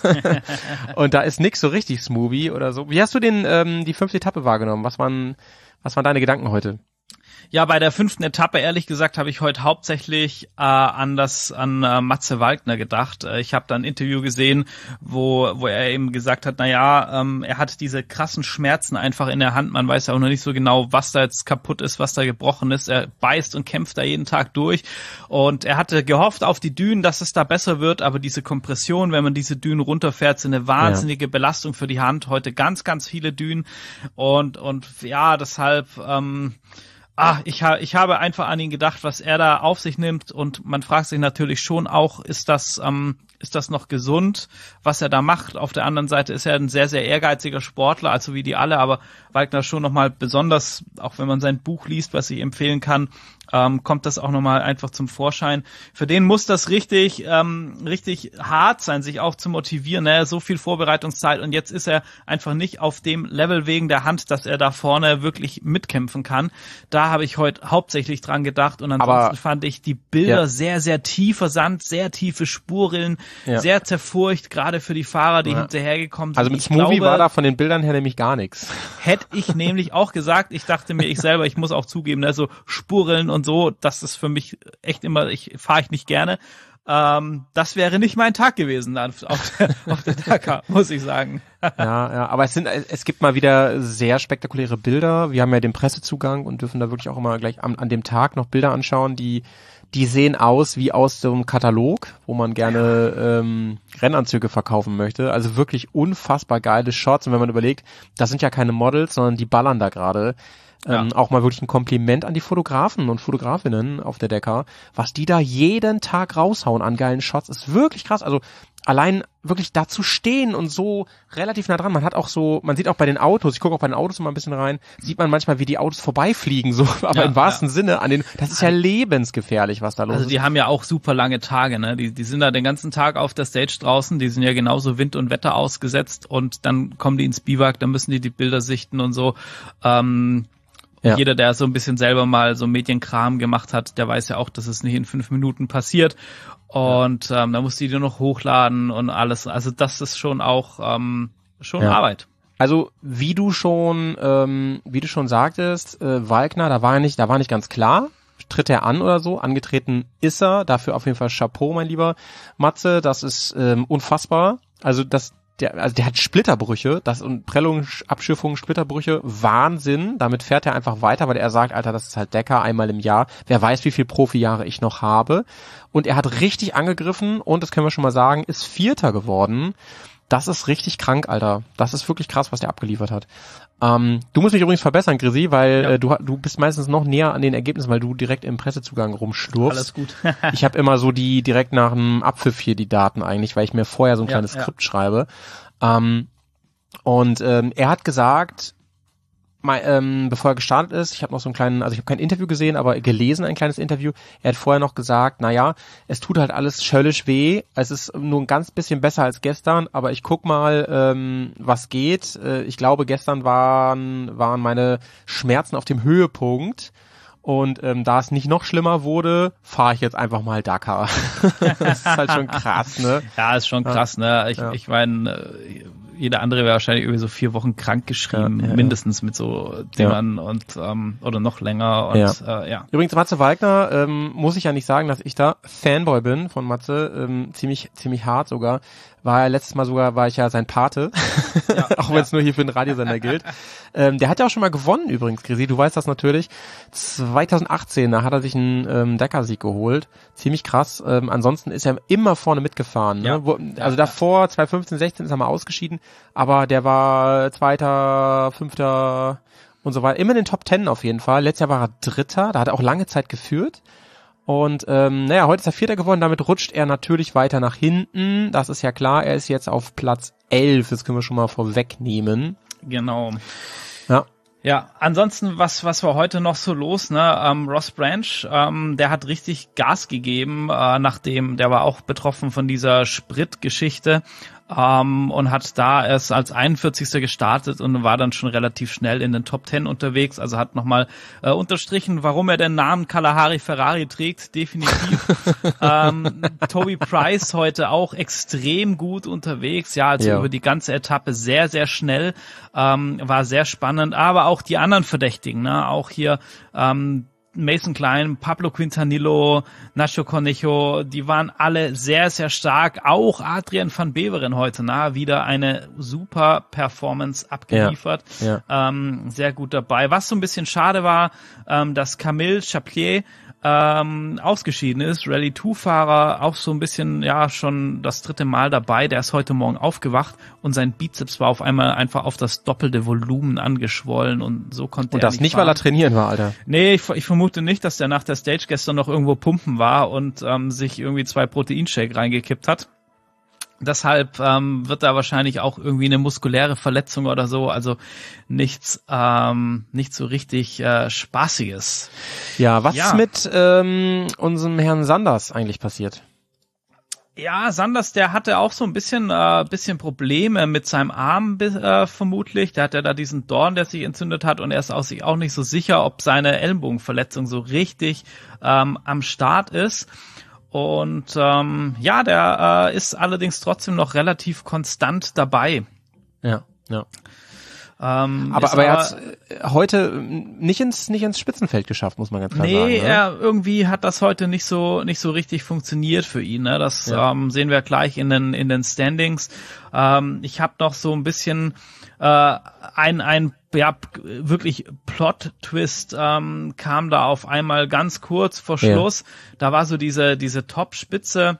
und da ist nix so richtig smoothie oder so. Wie hast du den ähm, die fünfte Etappe wahrgenommen? Was waren was waren deine Gedanken heute? Ja, bei der fünften Etappe, ehrlich gesagt, habe ich heute hauptsächlich äh, an das an äh, Matze Waldner gedacht. Äh, ich habe da ein Interview gesehen, wo wo er eben gesagt hat, na ja, ähm, er hat diese krassen Schmerzen einfach in der Hand. Man weiß ja auch noch nicht so genau, was da jetzt kaputt ist, was da gebrochen ist. Er beißt und kämpft da jeden Tag durch. Und er hatte gehofft auf die Dünen, dass es da besser wird. Aber diese Kompression, wenn man diese Dünen runterfährt, sind eine wahnsinnige ja. Belastung für die Hand. Heute ganz, ganz viele Dünen. Und und ja, deshalb ähm, Ah, ich, ha- ich habe einfach an ihn gedacht, was er da auf sich nimmt, und man fragt sich natürlich schon auch, ist das ähm, ist das noch gesund, was er da macht? Auf der anderen Seite ist er ein sehr, sehr ehrgeiziger Sportler, also wie die alle, aber Waldner schon nochmal besonders, auch wenn man sein Buch liest, was ich empfehlen kann, ähm, kommt das auch nochmal einfach zum Vorschein. Für den muss das richtig ähm, richtig hart sein, sich auch zu motivieren, ne? So viel Vorbereitungszeit, und jetzt ist er einfach nicht auf dem Level wegen der Hand, dass er da vorne wirklich mitkämpfen kann. Da habe ich heute hauptsächlich dran gedacht, und ansonsten aber, fand ich die Bilder ja. sehr, sehr tiefer Sand, sehr tiefe Spurrillen, ja. sehr zerfurcht, gerade für die Fahrer, die ja. hinterhergekommen sind. Also mit ich Smoothie glaube, war da von den Bildern her nämlich gar nichts. Hätte ich nämlich auch gesagt, ich dachte mir, ich selber, ich muss auch zugeben, ne, so Spurrillen und so, das ist für mich echt immer, ich fahre ich nicht gerne. Ähm, das wäre nicht mein Tag gewesen dann auf der, auf der Dakar, muss ich sagen. Ja, ja, aber es sind, es gibt mal wieder sehr spektakuläre Bilder. Wir haben ja den Pressezugang und dürfen da wirklich auch immer gleich an, an dem Tag noch Bilder anschauen, die die sehen aus wie aus so einem Katalog, wo man gerne ähm, Rennanzüge verkaufen möchte. Also wirklich unfassbar geile Shots. Und wenn man überlegt, das sind ja keine Models, sondern die ballern da gerade. Ja. Ähm, auch mal wirklich ein Kompliment an die Fotografen und Fotografinnen auf der Dakar. Was die da jeden Tag raushauen an geilen Shots, ist wirklich krass. Also allein wirklich da zu stehen und so relativ nah dran. Man hat auch so, man sieht auch bei den Autos, ich gucke auch bei den Autos immer ein bisschen rein, sieht man manchmal, wie die Autos vorbeifliegen, so, aber ja, im wahrsten ja. Sinne an den, das ist ja lebensgefährlich, was da los ist. Also die ist. haben ja auch super lange Tage, ne? Die, die sind da den ganzen Tag auf der Stage draußen, die sind ja genauso Wind und Wetter ausgesetzt, und dann kommen die ins Biwak, dann müssen die die Bilder sichten und so. Ähm, Ja. Jeder, der so ein bisschen selber mal so Medienkram gemacht hat, der weiß ja auch, dass es nicht in fünf Minuten passiert. Und ja. ähm, da musst du die noch hochladen und alles. Also das ist schon auch ähm, schon ja. Arbeit. Also wie du schon, ähm, wie du schon sagtest, äh, Waldner, da war nicht, da war nicht ganz klar. tritt er an oder so. Angetreten ist er. Dafür auf jeden Fall Chapeau, mein lieber Matze. Das ist ähm, unfassbar. Also das Der, also der hat Splitterbrüche, das und Prellungen, Abschiffungen, Splitterbrüche, Wahnsinn. Damit fährt er einfach weiter, weil er sagt, Alter, das ist halt Decker, einmal im Jahr. Wer weiß, wie viel Profijahre ich noch habe. Und er hat richtig angegriffen und, das können wir schon mal sagen, ist Vierter geworden. Das ist richtig krank, Alter. Das ist wirklich krass, was der abgeliefert hat. Ähm, du musst mich übrigens verbessern, Grisi, weil ja. äh, du du bist meistens noch näher an den Ergebnissen, weil du direkt im Pressezugang rumschlurfst. Alles gut. Ich habe immer so die direkt nach dem Abpfiff hier die Daten eigentlich, weil ich mir vorher so ein ja, kleines ja. Skript schreibe. Ähm, und ähm, er hat gesagt, mal, ähm, bevor er gestartet ist, ich habe noch so einen kleinen, also ich habe kein Interview gesehen, aber gelesen ein kleines Interview. Er hat vorher noch gesagt, naja, es tut halt alles schöllisch weh. Es ist nur ein ganz bisschen besser als gestern, aber ich guck mal, ähm, was geht. Äh, ich glaube, gestern waren waren meine Schmerzen auf dem Höhepunkt. Und ähm, da es nicht noch schlimmer wurde, fahre ich jetzt einfach mal Dakar. Das ist halt schon krass, ne? Ja, ist schon krass, ne? Ich, ja. ich meine, jeder andere wäre wahrscheinlich irgendwie so vier Wochen krank geschrieben, ja, ja, mindestens mit so Dingern ja. und ähm, oder noch länger. Und ja. Äh, ja. Übrigens, Matze Wagner, ähm, muss ich ja nicht sagen, dass ich da Fanboy bin von Matze, ähm, ziemlich ziemlich hart sogar. War er letztes Mal sogar, war ich ja sein Pate, ja, auch wenn es ja. nur hier für den Radiosender gilt. Ähm, der hat ja auch schon mal gewonnen übrigens, Grisi, du weißt das natürlich. zwanzig achtzehn, da hat er sich einen ähm, Dakar-Sieg geholt. Ziemlich krass. Ähm, ansonsten ist er immer vorne mitgefahren. Ne? Ja. Wo, also ja, davor, zwanzig fünfzehn, sechzehn ist er mal ausgeschieden, aber der war Zweiter, Fünfter und so weiter. Immer in den Top Ten auf jeden Fall. Letztes Jahr war er Dritter, da hat er auch lange Zeit geführt. Und ähm, naja, heute ist er Vierter geworden, damit rutscht er natürlich weiter nach hinten. Das ist ja klar, er ist jetzt auf Platz elf, das können wir schon mal vorwegnehmen. Genau. Ja. Ja, ansonsten, was was war heute noch so los, ne? Ähm, Ross Branch, ähm, der hat richtig Gas gegeben, äh, nachdem, der war auch betroffen von dieser Spritgeschichte, ähm, und hat da erst als einundvierzigster gestartet und war dann schon relativ schnell in den Top Ten unterwegs, also hat nochmal äh, unterstrichen, warum er den Namen Kalahari Ferrari trägt, definitiv. ähm, Toby Price heute auch extrem gut unterwegs, ja, also ja. über die ganze Etappe sehr, sehr schnell, ähm, war sehr spannend, aber auch die anderen Verdächtigen, ne, auch hier, ähm, Mason Klein, Pablo Quintanillo, Nacho Cornejo, die waren alle sehr, sehr stark. Auch Adrian van Beveren heute, na, wieder eine super Performance abgeliefert. Ja, ja. Ähm, sehr gut dabei. Was so ein bisschen schade war, ähm, dass Camille Chaplier ähm, ausgeschieden ist. Rallye zwei Fahrer, auch so ein bisschen, ja, schon das dritte Mal dabei. Der ist heute Morgen aufgewacht und sein Bizeps war auf einmal einfach auf das doppelte Volumen angeschwollen und so konnte und er das nicht, nicht weil er trainieren war, Alter. Nee, ich, ich vermute nicht, dass der nach der Stage gestern noch irgendwo pumpen war und ähm, sich irgendwie zwei Proteinshake reingekippt hat. Deshalb ähm, wird da wahrscheinlich auch irgendwie eine muskuläre Verletzung oder so, also nichts, ähm, nicht so richtig äh, Spaßiges. Ja, was ja. ist mit ähm, unserem Herrn Sanders eigentlich passiert? Ja, Sanders, der hatte auch so ein bisschen äh, bisschen Probleme mit seinem Arm äh, vermutlich. Der hat ja da diesen Dorn, der sich entzündet hat und er ist auch sich auch nicht so sicher, ob seine Ellenbogenverletzung so richtig ähm, am Start ist. Und ähm, ja, der äh, ist allerdings trotzdem noch relativ konstant dabei. Ja, ja. Ähm, aber aber er hat heute nicht ins nicht ins Spitzenfeld geschafft, muss man ganz klar nee, sagen. Nee, er irgendwie hat das heute nicht so nicht so richtig funktioniert für ihn. Ne? Das ja. ähm, sehen wir gleich in den in den Standings. Ähm, ich habe noch so ein bisschen äh, ein ein ja wirklich Plot-Twist ähm, kam da auf einmal ganz kurz vor Schluss. Ja. Da war so diese diese Top-Spitze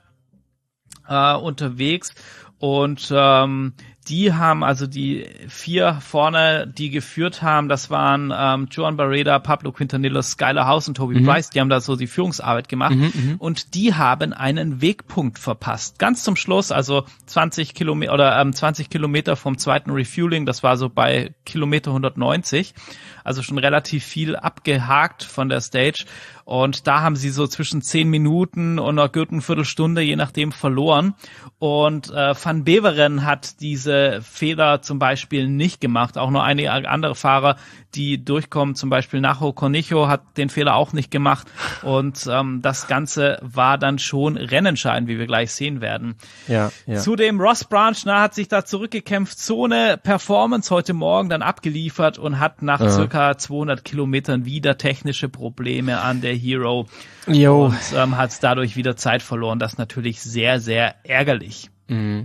äh, unterwegs und ähm, die haben, also die vier vorne, die geführt haben, das waren ähm, Joan Barreda, Pablo Quintanillo, Skyler House und Toby mhm. Price, die haben da so die Führungsarbeit gemacht mhm, und die haben einen Wegpunkt verpasst. Ganz zum Schluss, also zwanzig Kilometer oder ähm, zwanzig Kilometer vom zweiten Refueling, das war so bei Kilometer hundertneunzig, also schon relativ viel abgehakt von der Stage und da haben sie so zwischen zehn Minuten und einer guten Viertelstunde, je nachdem, verloren und äh, Van Beveren hat diese Fehler zum Beispiel nicht gemacht. Auch nur einige andere Fahrer, die durchkommen, zum Beispiel Nacho Cornejo hat den Fehler auch nicht gemacht und ähm, das Ganze war dann schon rennentscheidend, wie wir gleich sehen werden. Ja, ja. Zudem Ross Branch na, hat sich da zurückgekämpft, so eine Performance heute Morgen dann abgeliefert und hat nach ja. circa zweihundert Kilometern wieder technische Probleme an der Hero. Jo. Und ähm, hat dadurch wieder Zeit verloren. Das ist natürlich sehr, sehr ärgerlich. Mhm.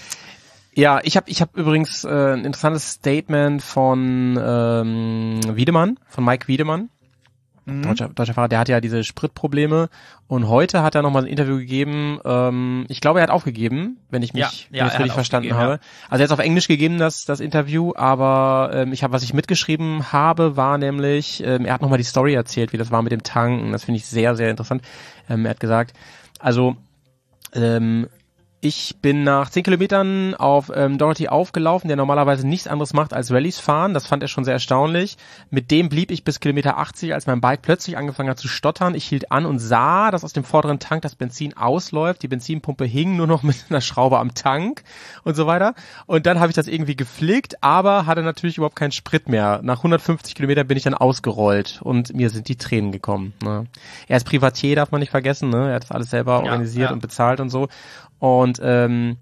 Ja, ich habe ich hab übrigens äh, ein interessantes Statement von ähm, Wiedemann, von Mike Wiedemann. Mhm. Deutscher, deutscher Fahrer, der hat ja diese Spritprobleme und heute hat er nochmal ein Interview gegeben, ähm, ich glaube, er hat aufgegeben, wenn ich mich ja, wenn ja, ich richtig verstanden habe. Ja. Also er hat auf Englisch gegeben, das das Interview, aber ähm, ich habe, was ich mitgeschrieben habe, war nämlich, ähm, er hat nochmal die Story erzählt, wie das war mit dem Tanken, das finde ich sehr, sehr interessant. Ähm, er hat gesagt, also ähm, ich bin nach zehn Kilometern auf ähm, Doherty aufgelaufen, der normalerweise nichts anderes macht als Rallyes fahren. Das fand er schon sehr erstaunlich. Mit dem blieb ich bis Kilometer achtzig, als mein Bike plötzlich angefangen hat zu stottern. Ich hielt an und sah, dass aus dem vorderen Tank das Benzin ausläuft. Die Benzinpumpe hing nur noch mit einer Schraube am Tank und so weiter. Und dann habe ich das irgendwie geflickt, aber hatte natürlich überhaupt keinen Sprit mehr. Nach hundertfünfzig Kilometern bin ich dann ausgerollt und mir sind die Tränen gekommen. Ne? Er ist Privatier, darf man nicht vergessen. Ne? Er hat das alles selber ja, organisiert ja. und bezahlt und so. Und ähm,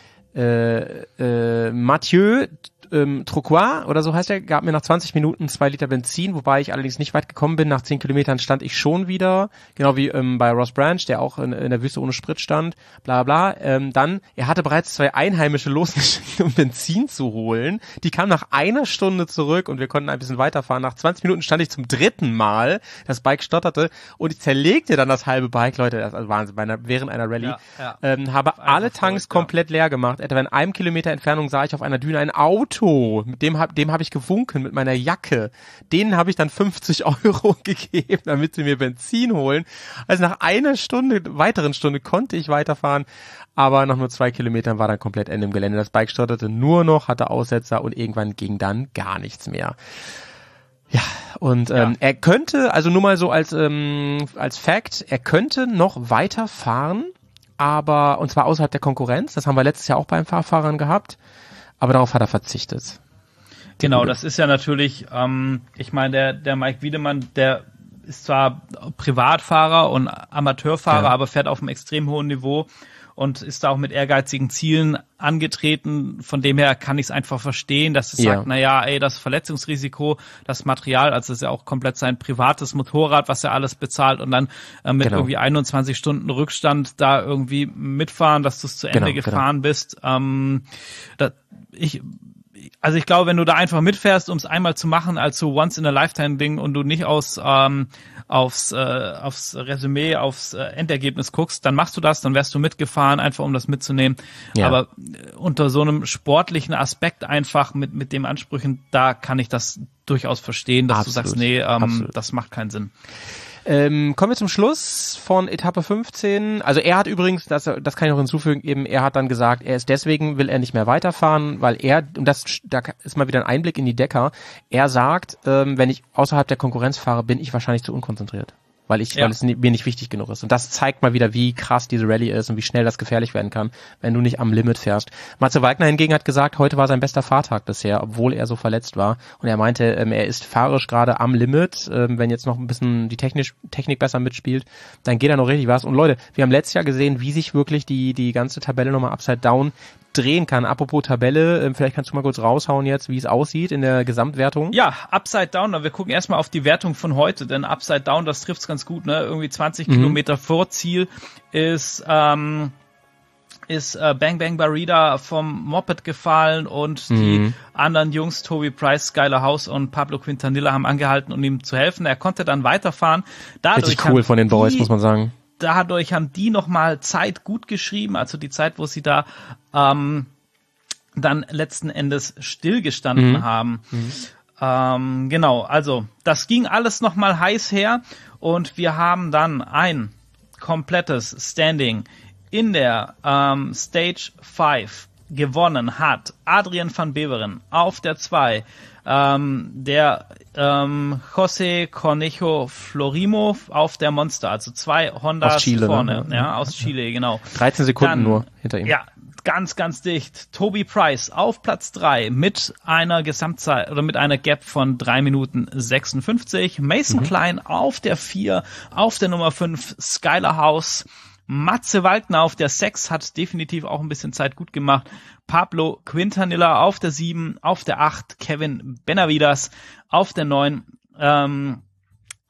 äh, äh, Mathieu ähm, Trocois oder so heißt er, gab mir nach zwanzig Minuten zwei Liter Benzin, wobei ich allerdings nicht weit gekommen bin. Nach zehn Kilometern stand ich schon wieder, genau wie ähm, bei Ross Branch, der auch in, in der Wüste ohne Sprit stand, bla bla. Ähm, dann, er hatte bereits zwei Einheimische losgeschickt, um Benzin zu holen. Die kamen nach einer Stunde zurück und wir konnten ein bisschen weiterfahren. Nach zwanzig Minuten stand ich zum dritten Mal, das Bike stotterte und ich zerlegte dann das halbe Bike, Leute, das ist also Wahnsinn, bei einer, während einer Rallye. Ja, ja. Ähm, habe alle Tanks verrückt, komplett ja. leer gemacht. Etwa in einem Kilometer Entfernung sah ich auf einer Düne ein Auto. Mit dem hab, dem habe ich gewunken mit meiner Jacke. Denen habe ich dann fünfzig Euro gegeben, damit sie mir Benzin holen. Also nach einer Stunde, weiteren Stunde konnte ich weiterfahren, aber nach nur zwei Kilometern war dann komplett Ende im Gelände. Das Bike stotterte nur noch, hatte Aussetzer und irgendwann ging dann gar nichts mehr. Ja, und ähm, ja. er könnte, also nur mal so als ähm, als Fact, er könnte noch weiterfahren, aber und zwar außerhalb der Konkurrenz. Das haben wir letztes Jahr auch beim Fahrfahrern gehabt. Aber darauf hat er verzichtet. Genau, das ist ja natürlich, ähm, ich meine, der, der Mike Wiedemann, der ist zwar Privatfahrer und Amateurfahrer, ja. aber fährt auf einem extrem hohen Niveau und ist da auch mit ehrgeizigen Zielen angetreten. Von dem her kann ich es einfach verstehen, dass es ja. sagt, na ja, ey, das Verletzungsrisiko, das Material, also das ist ja auch komplett sein privates Motorrad, was er alles bezahlt und dann äh, mit genau. irgendwie einundzwanzig Stunden Rückstand da irgendwie mitfahren, dass du es zu Ende genau, gefahren genau. bist. Ähm, da, ich Also ich glaube, wenn du da einfach mitfährst, um es einmal zu machen als so Once-in-a-Lifetime-Ding und du nicht aus ähm, aufs äh, aufs Resümee, aufs äh, Endergebnis guckst, dann machst du das, dann wärst du mitgefahren, einfach um das mitzunehmen. Ja. Aber äh, unter so einem sportlichen Aspekt einfach mit mit dem Ansprüchen, da kann ich das durchaus verstehen, dass Absolut. du sagst, nee, ähm, das macht keinen Sinn. Ähm, kommen wir zum Schluss von Etappe fünfzehn. Also er hat übrigens, das, das kann ich noch hinzufügen, eben er hat dann gesagt, er ist deswegen, will er nicht mehr weiterfahren, weil er, und das da ist mal wieder ein Einblick in die Decker, er sagt, ähm, wenn ich außerhalb der Konkurrenz fahre, bin ich wahrscheinlich zu unkonzentriert. Weil ich, ja. weil es mir nicht wichtig genug ist. Und das zeigt mal wieder, wie krass diese Rallye ist und wie schnell das gefährlich werden kann, wenn du nicht am Limit fährst. Matze Wagner hingegen hat gesagt, heute war sein bester Fahrtag bisher, obwohl er so verletzt war. Und er meinte, ähm, er ist fahrerisch gerade am Limit. Ähm, wenn jetzt noch ein bisschen die Technisch, Technik besser mitspielt, dann geht da noch richtig was. Und Leute, wir haben letztes Jahr gesehen, wie sich wirklich die, die ganze Tabelle nochmal upside down drehen kann. Apropos Tabelle, vielleicht kannst du mal kurz raushauen jetzt, wie es aussieht in der Gesamtwertung. Ja, Upside Down, wir gucken erstmal auf die Wertung von heute, denn Upside Down, das trifft's ganz gut, ne? Irgendwie zwanzig mhm. Kilometer vor Ziel ist ähm, ist äh, Bang Bang Barida vom Moped gefallen und mhm. die anderen Jungs, Toby Price, Skylar House und Pablo Quintanilla, haben angehalten, um ihm zu helfen. Er konnte dann weiterfahren. Dadurch Richtig cool von den Boys, die, muss man sagen. Dadurch haben die nochmal Zeit gut geschrieben, also die Zeit, wo sie da ähm, dann letzten Endes stillgestanden mhm. haben. Mhm. Ähm, genau, also das ging alles nochmal heiß her und wir haben dann ein komplettes Standing in der ähm, Stage fünf gewonnen hat Adrian van Beveren auf der zwei, ähm, der ähm, José Cornejo Florimo auf der Monster, also zwei Hondas Chile, vorne, ne? ja, aus Chile, genau. dreizehn Sekunden Dann, nur hinter ihm. Ja, ganz, ganz dicht. Toby Price auf Platz drei mit einer Gesamtzeit oder mit einer Gap von drei Minuten sechsundfünfzig. Mason mhm. Klein auf der vier, auf der Nummer fünf Skylar House. Matze Waldner auf der sechs hat definitiv auch ein bisschen Zeit gut gemacht. Pablo Quintanilla auf der sieben, auf der acht Kevin Benavides, auf der neun ähm,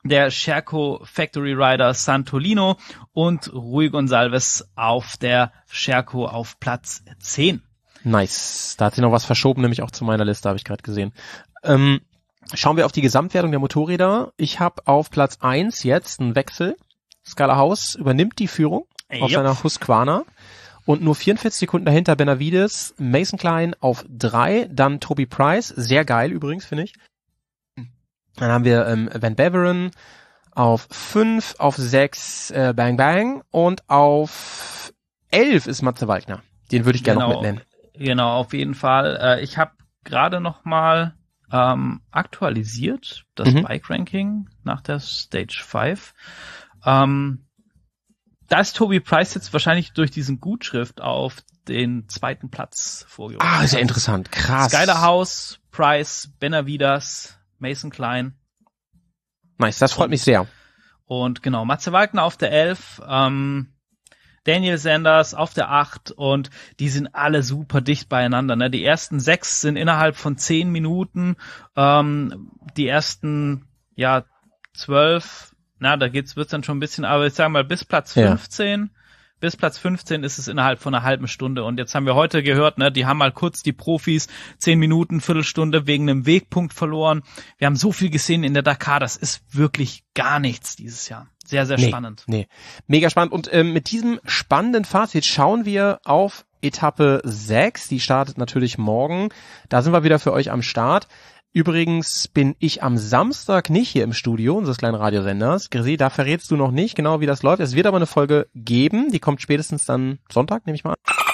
der Sherco Factory Rider Santolino und Rui Gonçalves auf der Sherco auf Platz zehn. Nice. Da hat sich noch was verschoben, nämlich auch zu meiner Liste, habe ich gerade gesehen. Ähm, schauen wir auf die Gesamtwertung der Motorräder. Ich habe auf Platz eins jetzt einen Wechsel. Scala House übernimmt die Führung Ey, auf yep. seiner Husqvarna. Und nur vierundvierzig Sekunden dahinter Benavides, Mason Klein auf drei, dann Toby Price, sehr geil übrigens, finde ich. Dann haben wir ähm, Van Beveren auf fünf, auf sechs äh, Bang Bang und auf elf ist Matze Walkner. Den würde ich gerne genau, noch mitnehmen. Genau, auf jeden Fall. Äh, ich habe gerade noch mal ähm, aktualisiert das mhm. Bike-Ranking nach der Stage fünf. Ähm, Da ist Toby Price jetzt wahrscheinlich durch diesen Gutschrift auf den zweiten Platz vorgerückt. Ah, sehr interessant. Krass. Skyler House, Price, Benavides, Mason Klein. Nice, das freut und, mich sehr. Und genau, Matze Walkner auf der elf, ähm, Daniel Sanders auf der acht und die sind alle super dicht beieinander. Ne? Die ersten sechs sind innerhalb von zehn Minuten, ähm, die ersten ja zwölf. Na, da geht's, wird's dann schon ein bisschen, aber ich sag mal, bis Platz fünfzehn, ja. bis Platz fünfzehn ist es innerhalb von einer halben Stunde. Und jetzt haben wir heute gehört, ne, die haben mal kurz die Profis zehn Minuten, Viertelstunde wegen einem Wegpunkt verloren. Wir haben so viel gesehen in der Dakar, das ist wirklich gar nichts dieses Jahr. Sehr, sehr nee, spannend. Nee, mega spannend. Und ähm, mit diesem spannenden Fazit schauen wir auf Etappe sechs. Die startet natürlich morgen. Da sind wir wieder für euch am Start. Übrigens bin ich am Samstag nicht hier im Studio unseres kleinen Radiosenders. Grisi, da verrätst du noch nicht genau, wie das läuft. Es wird aber eine Folge geben, die kommt spätestens dann Sonntag, nehme ich mal an.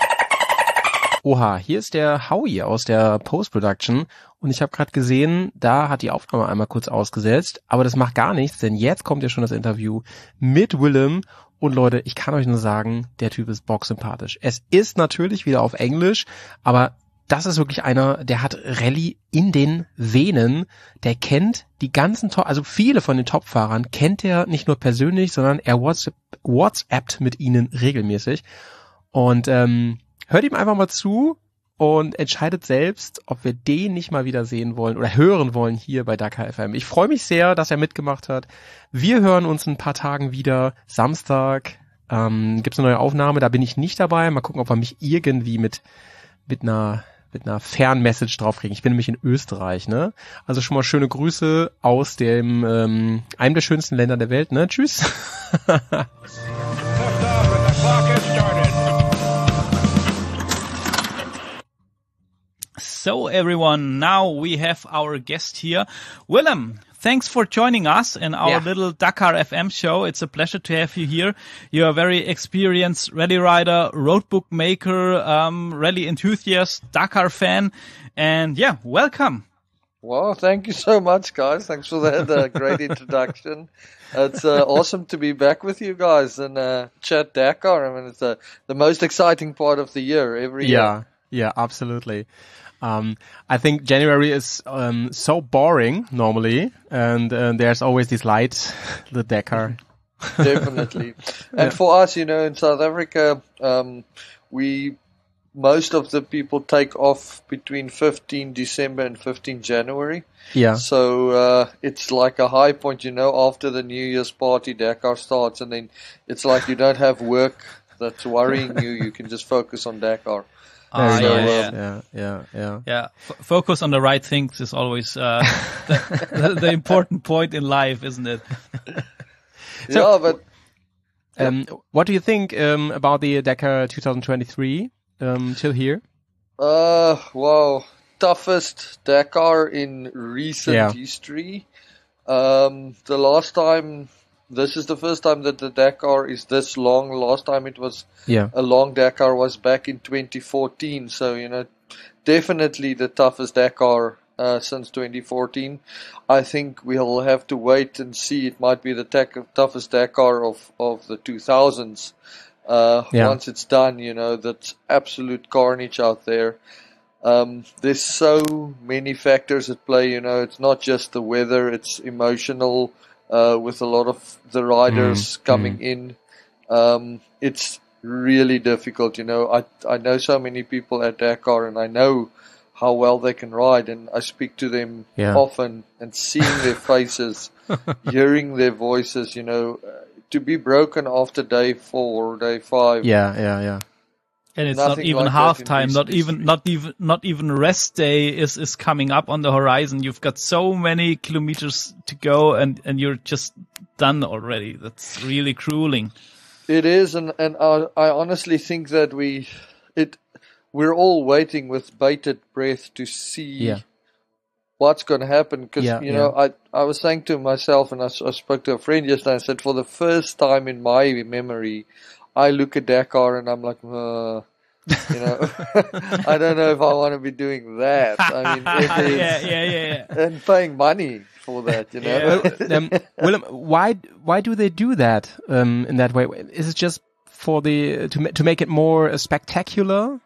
Oha, hier ist der Howie aus der Post-Production und ich habe gerade gesehen, da hat die Aufnahme einmal kurz ausgesetzt, aber das macht gar nichts, denn jetzt kommt ja schon das Interview mit Willem und Leute, ich kann euch nur sagen, der Typ ist bocksympathisch. Es ist natürlich wieder auf Englisch, aber das ist wirklich einer, der hat Rallye in den Venen, der kennt die ganzen Top, also viele von den Top-Fahrern kennt er nicht nur persönlich, sondern er WhatsApp, WhatsAppt mit ihnen regelmäßig und ähm, hört ihm einfach mal zu und entscheidet selbst, ob wir den nicht mal wieder sehen wollen oder hören wollen hier bei Dakar F M. Ich freue mich sehr, dass er mitgemacht hat. Wir hören uns in ein paar Tagen wieder. Samstag ähm, gibt's eine neue Aufnahme, da bin ich nicht dabei. Mal gucken, ob wir mich irgendwie mit mit einer mit einer Fernmessage draufkriegen. Ich bin nämlich in Österreich, ne? Also schon mal schöne Grüße aus dem ähm, einem der schönsten Länder der Welt, ne? Tschüss. So everyone, now we have our guest here. Willem, thanks for joining us in our yeah. little Dakar F M show. It's a pleasure to have you here. You're a very experienced rally rider, roadbook maker, um, rally enthusiast, Dakar fan. And yeah, welcome. Well, thank you so much, guys. Thanks for that uh, great introduction. It's uh, awesome to be back with you guys and uh, chat Dakar. I mean, it's uh, the most exciting part of the year every yeah, year. Yeah, absolutely. Um, I think January is um, so boring normally, and uh, there's always this light, the Dakar. Definitely. And yeah. for us, you know, in South Africa, um, we most of the people take off between fifteenth December and fifteenth January. Yeah. So uh, it's like a high point, you know, after the New Year's party, Dakar starts, and then it's like you don't have work that's worrying you. You can just focus on Dakar. Ah, so, yeah, um, yeah, yeah, yeah, yeah. Yeah, F- focus on the right things is always uh, the, the, the important point in life, isn't it? So, yeah, but um, what do you think um, about the Dakar twenty twenty-three um, till here? Uh, wow, toughest Dakar in recent yeah. history. Um, the last time. This is the first time that the Dakar is this long. Last time it was yeah. a long Dakar was back in twenty fourteen. So, you know, definitely the toughest Dakar uh, since twenty fourteen. I think we'll have to wait and see. It might be the ta- toughest Dakar of, of the two thousands. Uh, yeah. Once it's done, you know, that's absolute carnage out there. Um, there's so many factors at play, you know. It's not just the weather, it's emotional. Uh, with a lot of the riders mm, coming mm. in. Um, it's really difficult, you know. I I know so many people at Dakar, and I know how well they can ride, and I speak to them yeah. often, and seeing their faces, hearing their voices, you know, uh, to be broken after day four or day five. Yeah, yeah, yeah. And it's not even like halftime, not even, not even, not even rest day is, is coming up on the horizon. You've got so many kilometers to go, and, and you're just done already. That's really crueling. It is, and, and I, I honestly think that we, it, we're all waiting with bated breath to see yeah. what's going to happen. Because, yeah, you yeah. know, I, I was saying to myself, and I, I spoke to a friend yesterday, I said, for the first time in my memory, I look at Dakar and I'm like, uh, you know, I don't know if I want to be doing that. I mean, it is, yeah, yeah, yeah, yeah. and paying money for that, you know. Yeah. um, Willem, why why do they do that um, in that way? Is it just for the to to make it more uh, spectacular?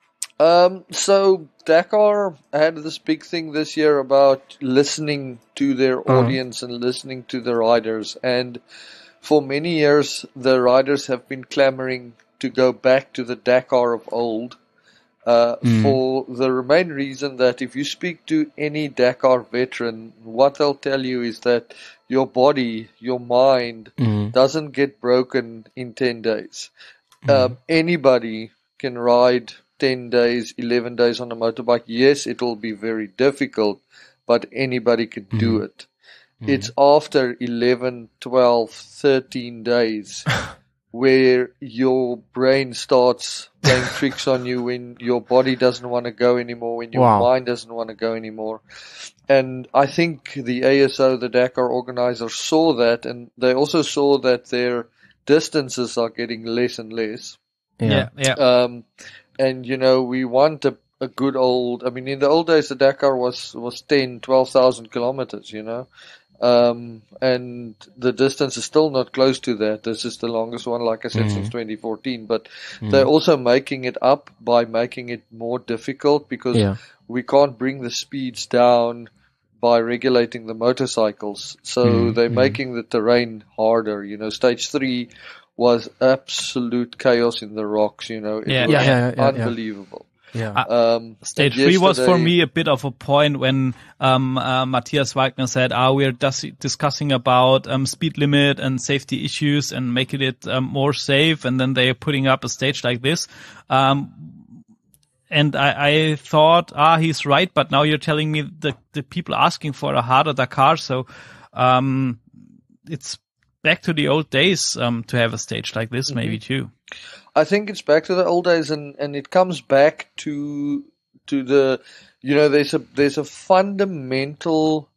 Um, so Dakar had this big thing this year about listening to their Uh-huh. audience and listening to the riders, and for many years the riders have been clamoring to go back to the Dakar of old, uh, Mm. for the main reason that if you speak to any Dakar veteran, what they'll tell you is that your body, your mind, Mm. doesn't get broken in ten days. Um, anybody can ride ten days, eleven days on a motorbike. Yes, it will be very difficult, but anybody can do it. It's after eleven, twelve, thirteen days where your brain starts playing tricks on you, when your body doesn't want to go anymore, when your Wow. mind doesn't want to go anymore. And I think the A S O, the Dakar organizers, saw that, and they also saw that their distances are getting less and less. Yeah, yeah. Um, and, you know, we want a, a good old, I mean, in the old days, the Dakar was, was ten, twelve thousand kilometers, you know. Um, and the distance is still not close to that. This is the longest one, like I said, Mm. since twenty fourteen. But they're also making it up by making it more difficult, because Yeah. we can't bring the speeds down by regulating the motorcycles. So Mm, they're mm. making the terrain harder. You know, stage three was absolute chaos in the rocks, you know. It Yeah. was Yeah, yeah, yeah, yeah. unbelievable. Yeah. Um, Stage and three was for yesterday- me a bit of a point when um, uh, Matthias Wagner said, "Ah, we're dis- discussing about um, speed limit and safety issues and making it um, more safe," and then they are putting up a stage like this. Um, and I, I thought, ah, he's right, but now you're telling me the the people asking for a harder Dakar, so um, it's back to the old days um, to have a stage like this, maybe too. I think it's back to the old days, and, and it comes back to to the, you know, there's a there's a fundamental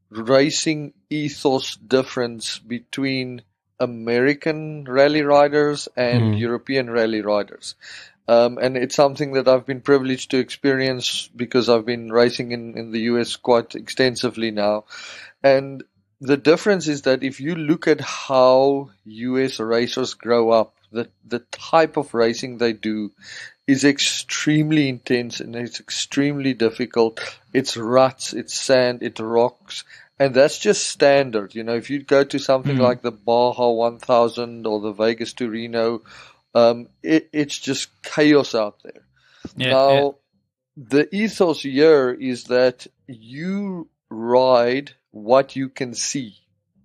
racing ethos difference between American rally riders and Mm. European rally riders. Um, and it's something that I've been privileged to experience because I've been racing in, in the U S quite extensively now. And the difference is that if you look at how U S racers grow up, the, the type of racing they do is extremely intense and it's extremely difficult. It's ruts, it's sand, it's rocks. And that's just standard. You know, if you go to something Mm. like the Baja one thousand or the Vegas to Reno, um, it, it's just chaos out there. Yeah, now, yeah. the ethos here is that you ride what you can see.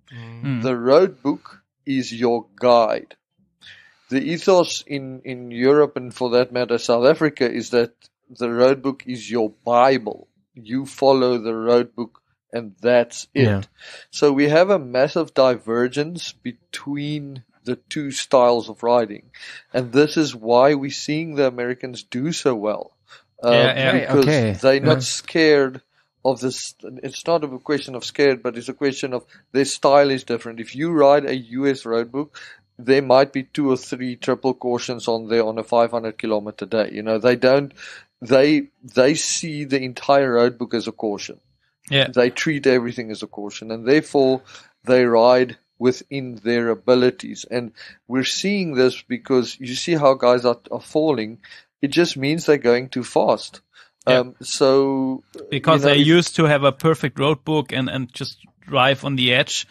Mm. The road book is your guide. The ethos in, in Europe and for that matter South Africa is that the road book is your Bible. You follow the road book and that's it. Yeah. So we have a massive divergence between the two styles of riding. And this is why we're seeing the Americans do so well. Um, Yeah, yeah. because Okay. they're Yeah. not scared of this. It's not a question of scared, but it's a question of their style is different. If you ride a U S road book, there might be two or three triple cautions on there on a five hundred kilometer day. You know, they don't, they, they see the entire road book as a caution. Yeah. They treat everything as a caution, and therefore they ride within their abilities. And we're seeing this because you see how guys are, are falling. It just means they're going too fast. Yeah. Um, so Because you know, they if- used to have a perfect road book and, and just drive on the edge.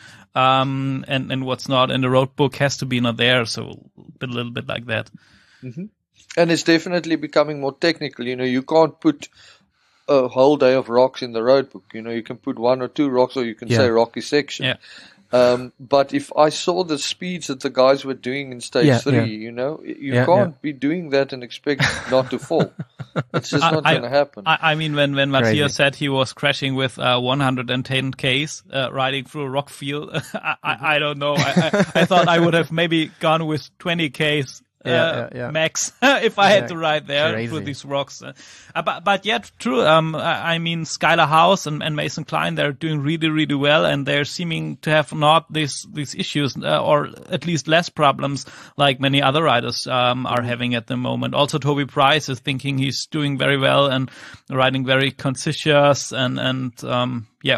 Um, and, and what's not in the road book has to be not there. So a little bit like that. and it's definitely becoming more technical. You know, you can't put a whole day of rocks in the road book. You know, you can put one or two rocks, or you can Yeah. say rocky section. Yeah. Um, but if I saw the speeds that the guys were doing in stage Yeah, three, yeah. you know, you Yeah, can't be doing that and expect not to fall. It's just not I- going to happen. I, I mean, when, when Crazy. Matthias said he was crashing with uh, one hundred ten Ks uh, riding through a rock field, I, I, I don't know. I, I, I thought I would have maybe gone with twenty Ks. Uh, Yeah, yeah, yeah. max if I had Yeah, to ride there crazy. through these rocks. Uh, but, but yet, true. Um, I I mean, Skylar House and, and Mason Klein, they're doing really, really well, and they're seeming to have not these these issues, uh, or at least less problems like many other riders um, are having at the moment. Also, Toby Price is thinking he's doing very well and riding very conscious, and and um, yeah,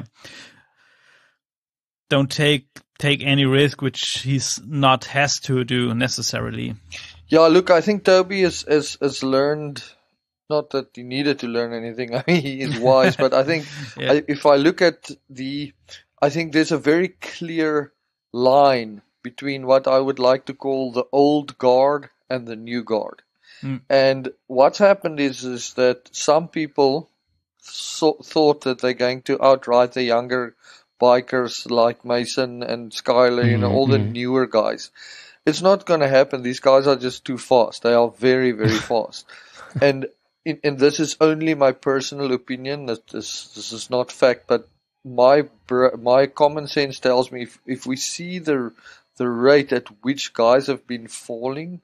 don't take take any risk which he's not has to do necessarily. Yeah, look, I think Toby has, has, has learned, not that he needed to learn anything, I mean, he is wise, but I think Yeah. I, if I look at the, I think there's a very clear line between what I would like to call the old guard and the new guard. Mm. And what's happened is, is that some people so, thought that they're going to outride the younger bikers like Mason and Skylar, you know, all the Mhm. newer guys. It's not going to happen. These guys are just too fast. They are very, very fast. And in, and this is only my personal opinion. That this this is not fact, but my br- my common sense tells me if, if we see the the rate at which guys have been falling,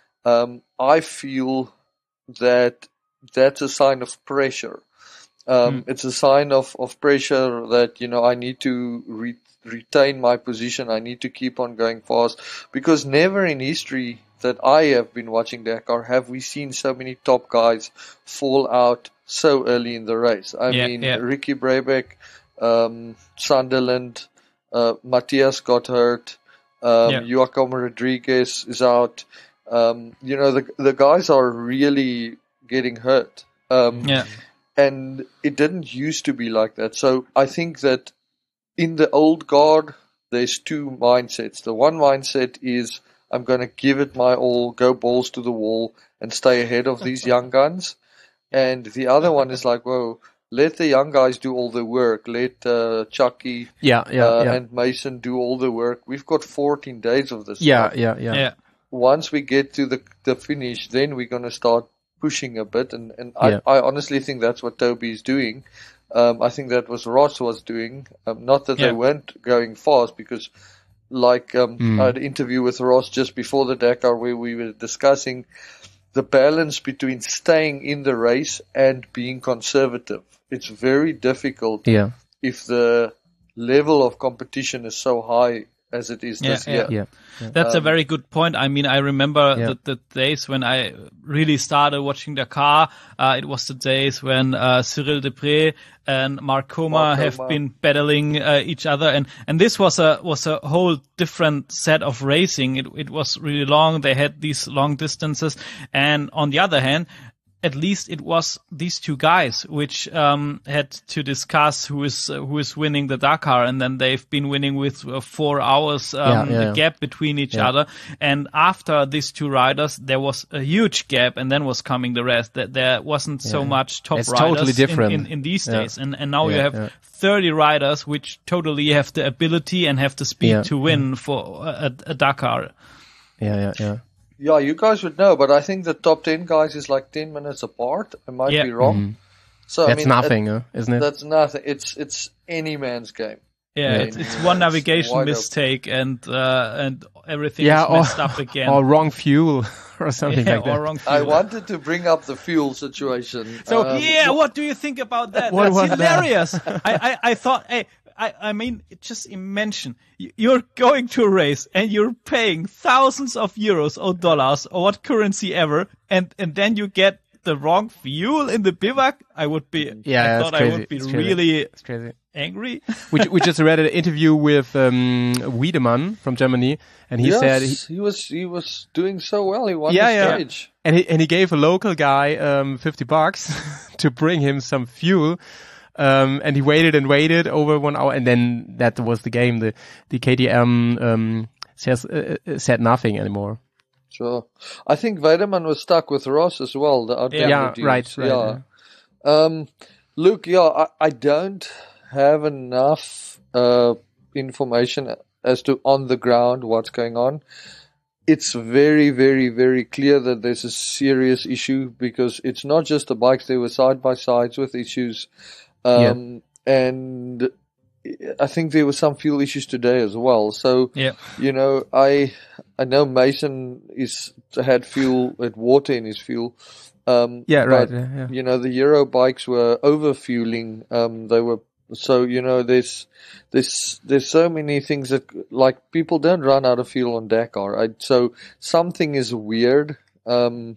um, I feel that that's a sign of pressure. Um, It's a sign of, of pressure that, you know, I need to re- retain my position. I need to keep on going fast, because never in history that I have been watching Dakar have we seen so many top guys fall out so early in the race. I Yeah, mean, yeah. Ricky Brebeck, um, Sunderland, uh, Matthias got hurt, um, Yeah. Joachim Rodriguez is out. Um, you know, the the guys are really getting hurt. Um, Yeah. and it didn't used to be like that. So I think that in the old guard, there's two mindsets. The one mindset is, I'm going to give it my all, go balls to the wall, and stay ahead of these young guns. And the other one is like, whoa, let the young guys do all the work. Let uh, Chucky Yeah, yeah, uh, yeah. and Mason do all the work. We've got fourteen days of this Yeah, stuff. yeah, yeah. Yeah. Once we get to the the finish, then we're going to start pushing a bit, and, and Yeah. I, I honestly think that's what Toby is doing. Um, I think that was Ross was doing. Um, not that Yeah. they weren't going fast, because like um, Mm. I had an interview with Ross just before the Dakar where we were discussing the balance between staying in the race and being conservative. It's very difficult Yeah, if the level of competition is so high as it is Yeah, this yeah. year. yeah. That's a very good point. I mean, I remember Yeah. the, the days when I really started watching Dakar. Uh, it was the days when uh, Cyril Depré and Mark Coma Mark have Coma. been battling uh, each other, and and this was a was a whole different set of racing. It it was really long. They had these long distances, and on the other hand, at least it was these two guys which um, had to discuss who is uh, who is winning the Dakar, and then they've been winning with uh, four hours um, Yeah, yeah, yeah. gap between each Yeah. other. And after these two riders, there was a huge gap, and then was coming the rest. That there wasn't so Yeah. much top It's riders totally different. In, in, in these Yeah. days, and and now you Yeah, have yeah. thirty riders which totally have the ability and have the speed Yeah. to win for a, a Dakar. Yeah, yeah, yeah. Yeah, you guys would know, but I think the top ten guys is like ten minutes apart. I might Yeah. be wrong. So I That's mean, nothing, uh, isn't that- it? That's nothing. It's it's any man's game. Yeah, Yeah. it's, it's one It's navigation wide open. mistake, and uh, and everything Yeah, is or, messed up again. or wrong fuel or something yeah, like that. or wrong I fuel. wanted to bring up the fuel situation. So Um, yeah, what do you think about that? What That's was that? hilarious. I, I I thought, hey, I I mean, just imagine You- you're going to a race and you're paying thousands of euros or dollars or what currency ever, and and then you get the wrong fuel in the bivouac. I would be, Yeah, I that's thought I crazy. would be It's crazy. really It's crazy. angry. we, we just read an interview with um, Wiedemann from Germany, and he yes, said, he, he was he was doing so well. He won Yeah, the yeah. stage. and he and he gave a local guy um, fifty bucks to bring him some fuel. Um, and he waited and waited over one hour, and then that was the game. The the K T M um, says uh, uh, said nothing anymore. Sure. I think Weidemann was stuck with Ross as well. The outdoor Yeah, dudes. right, right, Yeah. Um, Look, yeah, I, I don't have enough uh, information as to on the ground what's going on. It's very, very, very clear that there's a serious issue because it's not just the bikes. They were side by sides with issues. Um, yeah. And I think there were some fuel issues today as well. So, yeah. you know, I I know Mason is had fuel, had water in his fuel. Um, yeah, right. But, yeah, yeah. you know, the Euro bikes were over fueling. Um, they were so you know there's there's there's so many things that like people don't run out of fuel on Dakar. I, so something is weird. Um,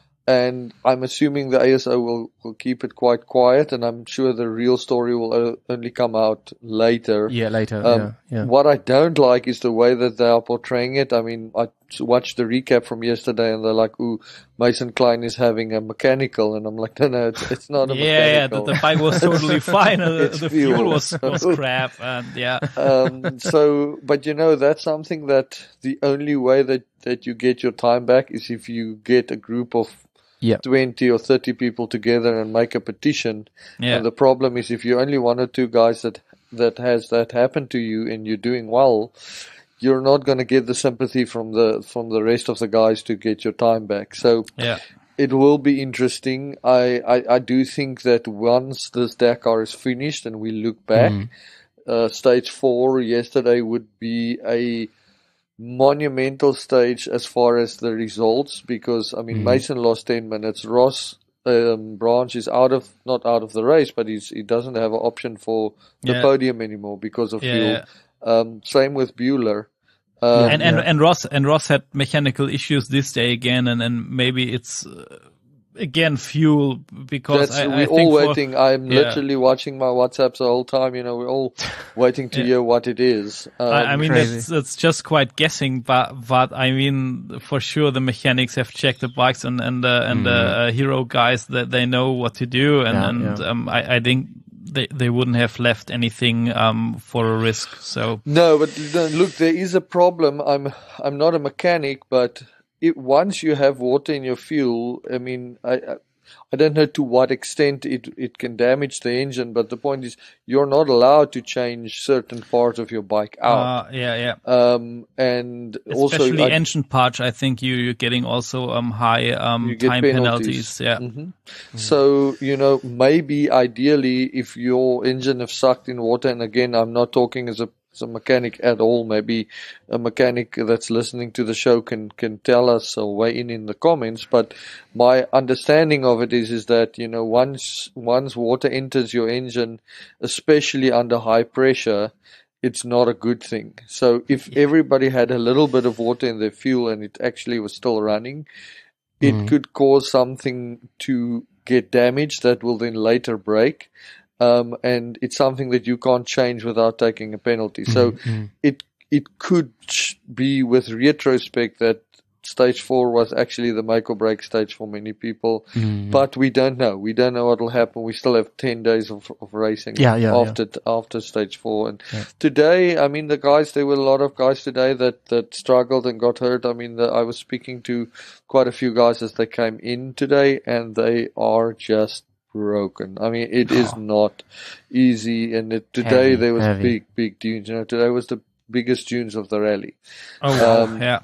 And I'm assuming the A S O will, will keep it quite quiet, and I'm sure the real story will o- only come out later. Yeah, later. Um, yeah, yeah. What I don't like is the way that they are portraying it. I mean, I watched the recap from yesterday, and they're like, "Ooh, Mason Klein is having a mechanical," and I'm like, "No, no, it's, it's not a yeah, yeah, mechanical." the, the bike was totally fine. and the the fuel. fuel was, was crap, and yeah. um, so, but you know, that's something that the only way that, that you get your time back is if you get a group of Yeah. twenty or thirty people together and make a petition. Yeah. And the problem is if you're only one or two guys that, that has that happen to you and you're doing well, you're not going to get the sympathy from the, from the rest of the guys to get your time back. So Yeah. it will be interesting. I, I, I do think that once this Dakar is finished and we look back, Mm. uh, stage four yesterday would be a monumental stage as far as the results, because I mean Mm. Mason lost ten minutes. Ross um, Branch is out of not out of the race, but he's he doesn't have an option for the Yeah. podium anymore because of Yeah, fuel. yeah. Um, same with Bueller. Um, and and yeah. and Ross and Ross had mechanical issues this day again, and and maybe it's uh, again fuel because That's, I, we're I all think for- waiting. I'm yeah. literally watching my WhatsApps the whole time. You know, we're all waiting to Yeah. hear what it is. Um, I, I mean, Crazy. that's, that's just quite guessing, but, but I mean, for sure the mechanics have checked the bikes and, and, uh, and, uh, uh, hero guys that they know what to do. And, Yeah, and, yeah. um, I, I think they, they wouldn't have left anything, um, for a risk. So, No, but no, look, there is a problem. I'm I'm not a mechanic, but it, once you have water in your fuel, I mean, I, I I don't know to what extent it it can damage the engine, but the point is you're not allowed to change certain parts of your bike out. uh, yeah, yeah. Um, and Especially also I, engine parts, I think you, you're getting also, um, high, um, you get time penalties. penalties. Yeah. Mhm. So, you know, maybe ideally if your engine have sucked in water, and again, I'm not talking as a, as a mechanic at all, maybe a mechanic that's listening to the show can, can tell us or weigh in in the comments, but my understanding of it is, is that, you know, once, once water enters your engine, especially under high pressure, it's not a good thing. So if everybody had a little bit of water in their fuel and it actually was still running, it Mhm. could cause something to get damaged that will then later break. Um, and it's something that you can't change without taking a penalty. So Mhm. it it could sh- be with retrospect that stage four was actually the make or break stage for many people. Mhm. But we don't know. We don't know what will happen. We still have ten days of, of racing Yeah, yeah, after after stage four. And Yeah. today, I mean, the guys, there were a lot of guys today that, that struggled and got hurt. I mean, the, I was speaking to quite a few guys as they came in today, and they are just broken. I mean, it is not easy. And it, today Heavy, there was heavy. big, big dunes. You know, today was the biggest dunes of the rally. Oh, wow. Um, yeah.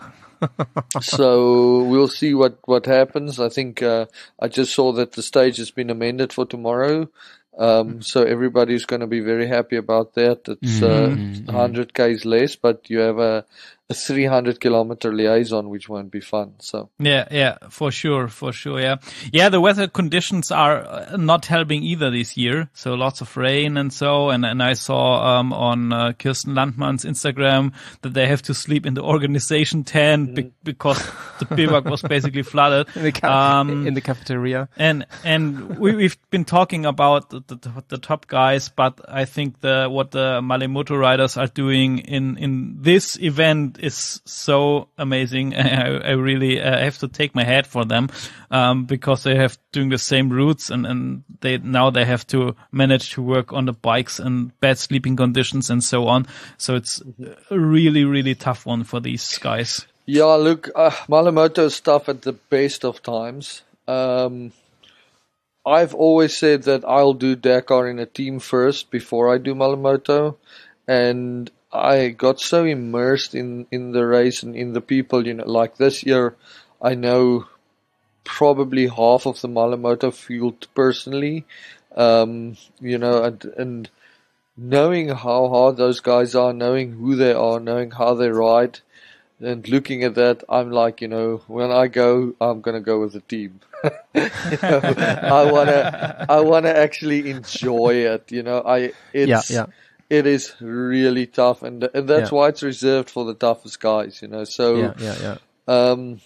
So we'll see what, what happens. I think uh, I just saw that the stage has been amended for tomorrow. Um, so everybody's going to be very happy about that. It's uh, Mhm. one hundred kays less, but you have a, a three hundred kilometer liaison, which won't be fun. So Yeah, yeah, for sure, for sure, yeah. Yeah, the weather conditions are uh, not helping either this year. So lots of rain and so, and, and I saw um, on uh, Kirsten Landmann's Instagram that they have to sleep in the organization tent be- because the bivouac was basically flooded. in the ca- Um, in the cafeteria. And and we, we've been talking about the, the, the top guys, but I think the what the Malemoto riders are doing in, in this event is so amazing. I, I really uh, have to take my hat for them um, because they have doing the same routes, and, and they now they have to manage to work on the bikes and bad sleeping conditions and so on. So it's a really really tough one for these guys. yeah, look, uh, Malemoto is tough at the best of times. Um, I've always said that I'll do Dakar in a team first before I do Malamoto, and I got so immersed in, in the race and in the people, you know, like this year, I know probably half of the Malamoto field personally, um, you know, and, and knowing how hard those guys are, knowing who they are, knowing how they ride, and looking at that, I'm like, you know, when I go, I'm going to go with the team. you know, I want to, I want to actually enjoy it, you know, I, it's, yeah, yeah. It is really tough, and and that's yeah. why it's reserved for the toughest guys, you know. So, yeah, yeah, yeah. um,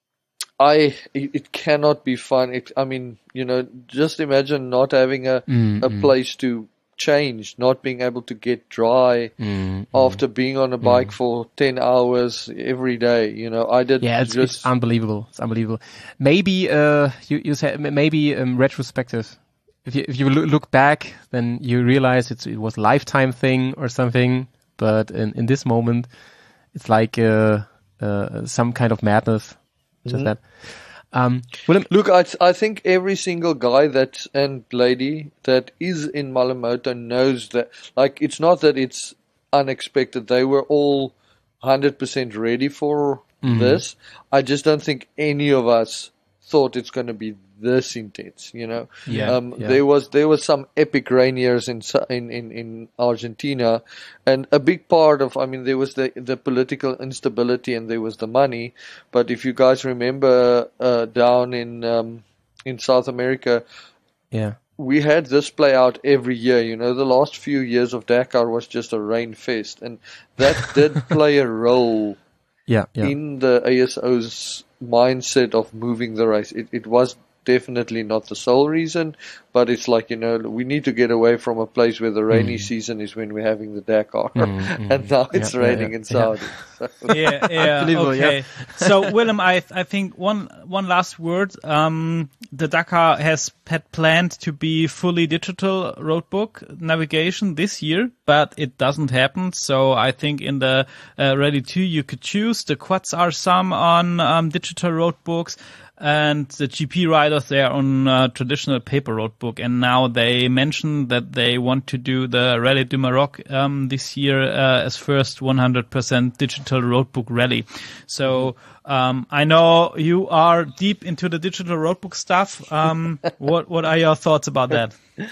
I it, it cannot be fun. It, I mean, you know, just imagine not having a mm, a mm. place to change, not being able to get dry mm, after mm. being on a bike mm. for ten hours every day. You know, I did. Yeah, it's, just, it's unbelievable. It's unbelievable. Maybe uh, you you said maybe um, retrospective. If you if you look back, then you realize it's, it was a lifetime thing or something. But in, in this moment, it's like uh, uh, some kind of madness. Just mm-hmm. that. Um, Willem, look, I I think every single guy that and lady that is in Malamoto knows that. Like, it's not that it's unexpected. They were all one hundred percent ready for mm-hmm. this. I just don't think any of us thought it's going to be this intense, you know. Yeah, um, yeah. There was there was some epic rain years in in in in Argentina, and a big part of, I mean, there was the the political instability and there was the money. But if you guys remember, uh, down in um, in South America, yeah, we had this play out every year. You know, the last few years of Dakar was just a rain fest, and that did play a role. Yeah, yeah. In the A S O's mindset of moving the race. It, it was definitely not the sole reason, but it's like, you know, we need to get away from a place where the rainy mm. season is when we're having the Dakar, mm, mm. and now it's yeah, raining yeah, in Saudi. Yeah, so. yeah, yeah okay. Yeah. So, Willem, I I think one one last word. Um, the Dakar has had planned to be fully digital roadbook navigation this year, but it doesn't happen. So I think in the uh, Rally two you could choose. The quads are some on um, digital roadbooks, and the G P riders, they are on uh, traditional paper roadbook. And now they mentioned that they want to do the Rally du Maroc um, this year uh, as first one hundred percent digital roadbook rally. So um, I know you are deep into the digital roadbook stuff. Um, what what are your thoughts about that?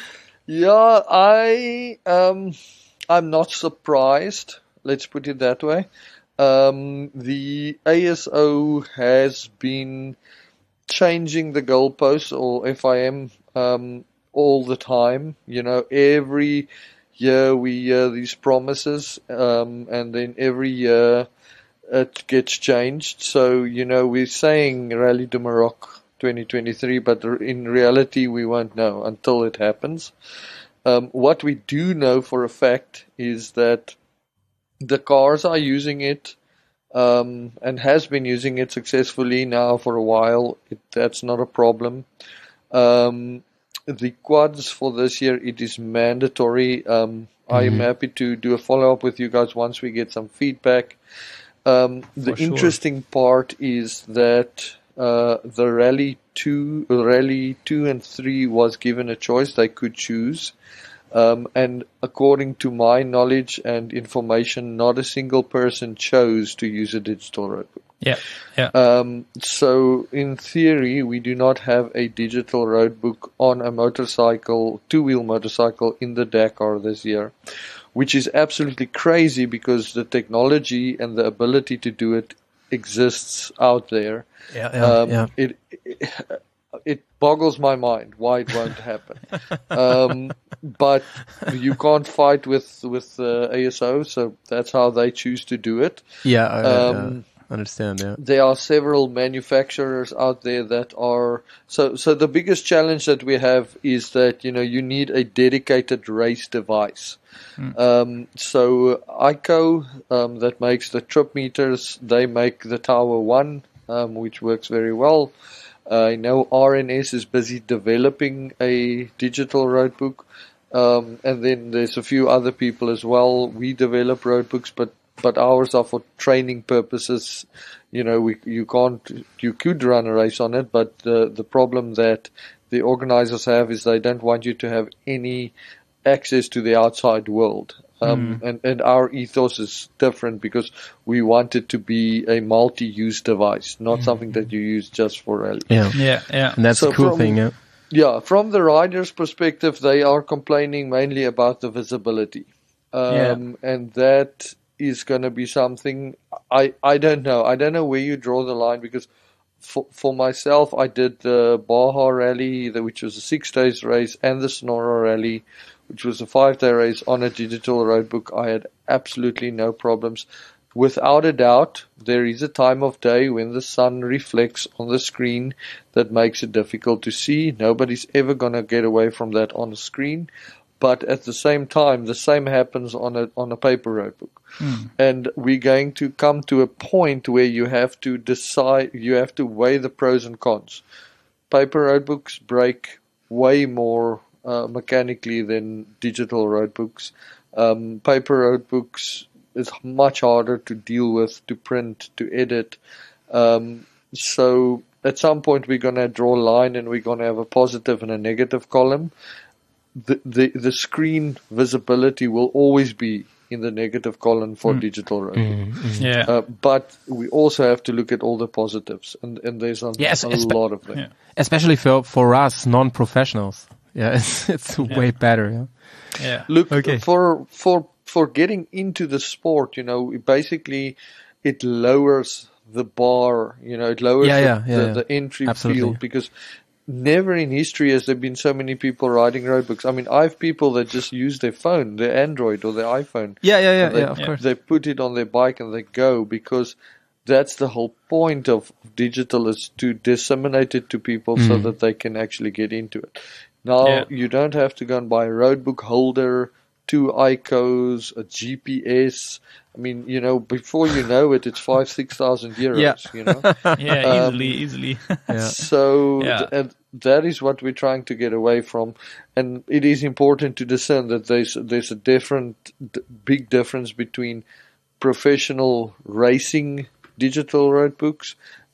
Yeah, I um, I'm not surprised. Let's put it that way. Um, the A S O has been changing the goalposts, or F I M, um, all the time. You know, every year we hear these promises, um, and then every year it gets changed. So, you know, we're saying Rally du Maroc twenty twenty-three, but in reality we won't know until it happens. Um, what we do know for a fact is that the cars are using it, Um, and has been using it successfully now for a while. It, that's not a problem. Um, the quads for this year, it is mandatory. Um, mm-hmm. I am happy to do a follow-up with you guys once we get some feedback. Um, the sure. interesting part is that uh, the Rally two, Rally two and three was given a choice. They could choose. Um, and according to my knowledge and information, not a single person chose to use a digital roadbook. Yeah, yeah. Um, so in theory, we do not have a digital roadbook on a motorcycle, two-wheel motorcycle in the Dakar this year, which is absolutely crazy because the technology and the ability to do it exists out there. Yeah, yeah, um, yeah. It, it, it boggles my mind why it won't happen. um, but you can't fight with with uh, A S O, so that's how they choose to do it. Yeah, I um, uh, understand. Yeah, there are several manufacturers out there that are so. So the biggest challenge that we have is that, you know, you need a dedicated race device. Mm. Um, so I C O, um, that makes the trip meters, they make the Tower One, um, which works very well. Uh, I know R N S is busy developing a digital roadbook, um, and then there's a few other people as well. We develop roadbooks, but, but ours are for training purposes. You know, we you can't you could run a race on it, but the the problem that the organizers have is they don't want you to have any access to the outside world. Um, mm. and, and our ethos is different because we want it to be a multi-use device, not mm. something that you use just for rally. Yeah, yeah, yeah. And that's so the cool from, thing, yeah. Yeah, from the riders' perspective, they are complaining mainly about the visibility. Um, yeah. And that is going to be something, I, I don't know. I don't know where you draw the line because for, for myself, I did the Baja Rally, which was a six days race, and the Sonora Rally, which was a five day race on a digital roadbook. I had absolutely no problems. Without a doubt, there is a time of day when the sun reflects on the screen that makes it difficult to see. Nobody's ever going to get away from that on the screen. But at the same time, the same happens on a on a paper roadbook. Mm. And we're going to come to a point where you have to decide, you have to weigh the pros and cons. Paper roadbooks break way more uh, mechanically than digital roadbooks. Um, paper roadbooks is much harder to deal with, to print, to edit. Um, so at some point we're going to draw a line and we're going to have a positive and a negative column. The, the the screen visibility will always be in the negative column for mm. digital roadbook. Mm, mm. Yeah. Uh, but we also have to look at all the positives, and, and there's a, yes, a espe- lot of them. Yeah. Especially for, for us non-professionals. Yeah, it's it's yeah. way better. Yeah. Yeah. Look, okay. for for for getting into the sport, you know, basically it lowers the bar. You know, it lowers yeah, the, yeah, yeah, the, yeah. the entry Absolutely. field because. Never in history has there been so many people riding roadbooks. I mean, I have people that just use their phone, their Android or their iPhone. Yeah, yeah, yeah, they, yeah, of course. They put it on their bike and they go because that's the whole point of digital is to disseminate it to people mm. so that they can actually get into it. Now, yeah. you don't have to go and buy a roadbook holder, two I C Os, a G P S. I mean, you know, before you know it, it's five, six thousand euros. Yeah. You know, yeah, um, easily, easily. yeah. So yeah. th- and that is what we're trying to get away from, and it is important to discern that there's there's a different, d- big difference between professional racing digital roadbooks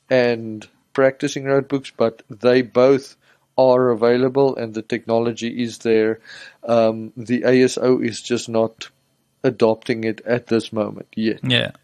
and practicing roadbooks, but they both are available and the technology is there. Um, the A S O is just not adopting it at this moment yet. Yeah.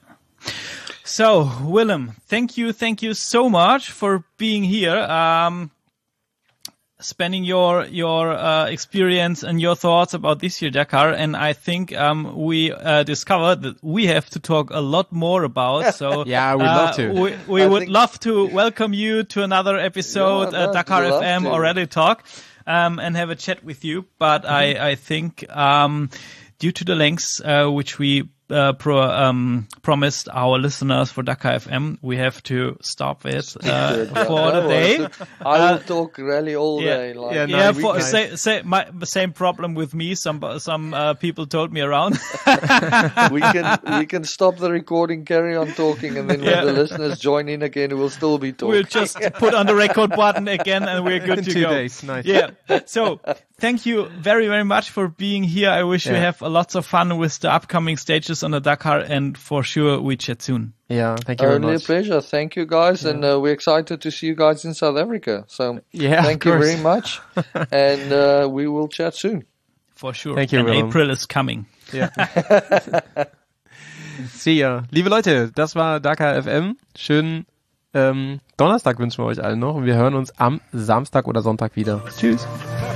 So, Willem, thank you, thank you so much for being here, um, spending your your uh, experience and your thoughts about this year Dakar. And I think um, we uh, discovered that we have to talk a lot more about. So yeah, we'd uh, love to. We, we would think... love to welcome you to another episode, yeah, no, uh, Dakar F M or Rally Talk, um, and have a chat with you. But mm-hmm. I I think. Um, Due to the lengths uh, which we uh, pro, um, promised our listeners for Dakar F M, we have to stop it uh, for the day. I will talk rally all yeah, day. Like yeah, no, yeah for, say, say, my, same problem with me. Some some uh, people told me around. we can we can stop the recording, carry on talking, and then when yeah. the listeners join in again, we'll still be talking. We'll just put on the record button again, and we're good in to two go. Days. Nice. Yeah. So. Thank you very, very much for being here. I wish yeah. we have lots of fun with the upcoming stages on the Dakar, and for sure we chat soon. Yeah, thank you Only very much. a pleasure. Thank you guys, yeah. and uh, we're excited to see you guys in South Africa. So yeah, thank you very much, and uh, we will chat soon. For sure. Thank you, and Willem. April is coming. Yeah. See ya. Liebe Leute, das war Dakar F M. Schönen ähm, Donnerstag wünschen wir euch allen noch und wir hören uns am Samstag oder Sonntag wieder. Tschüss.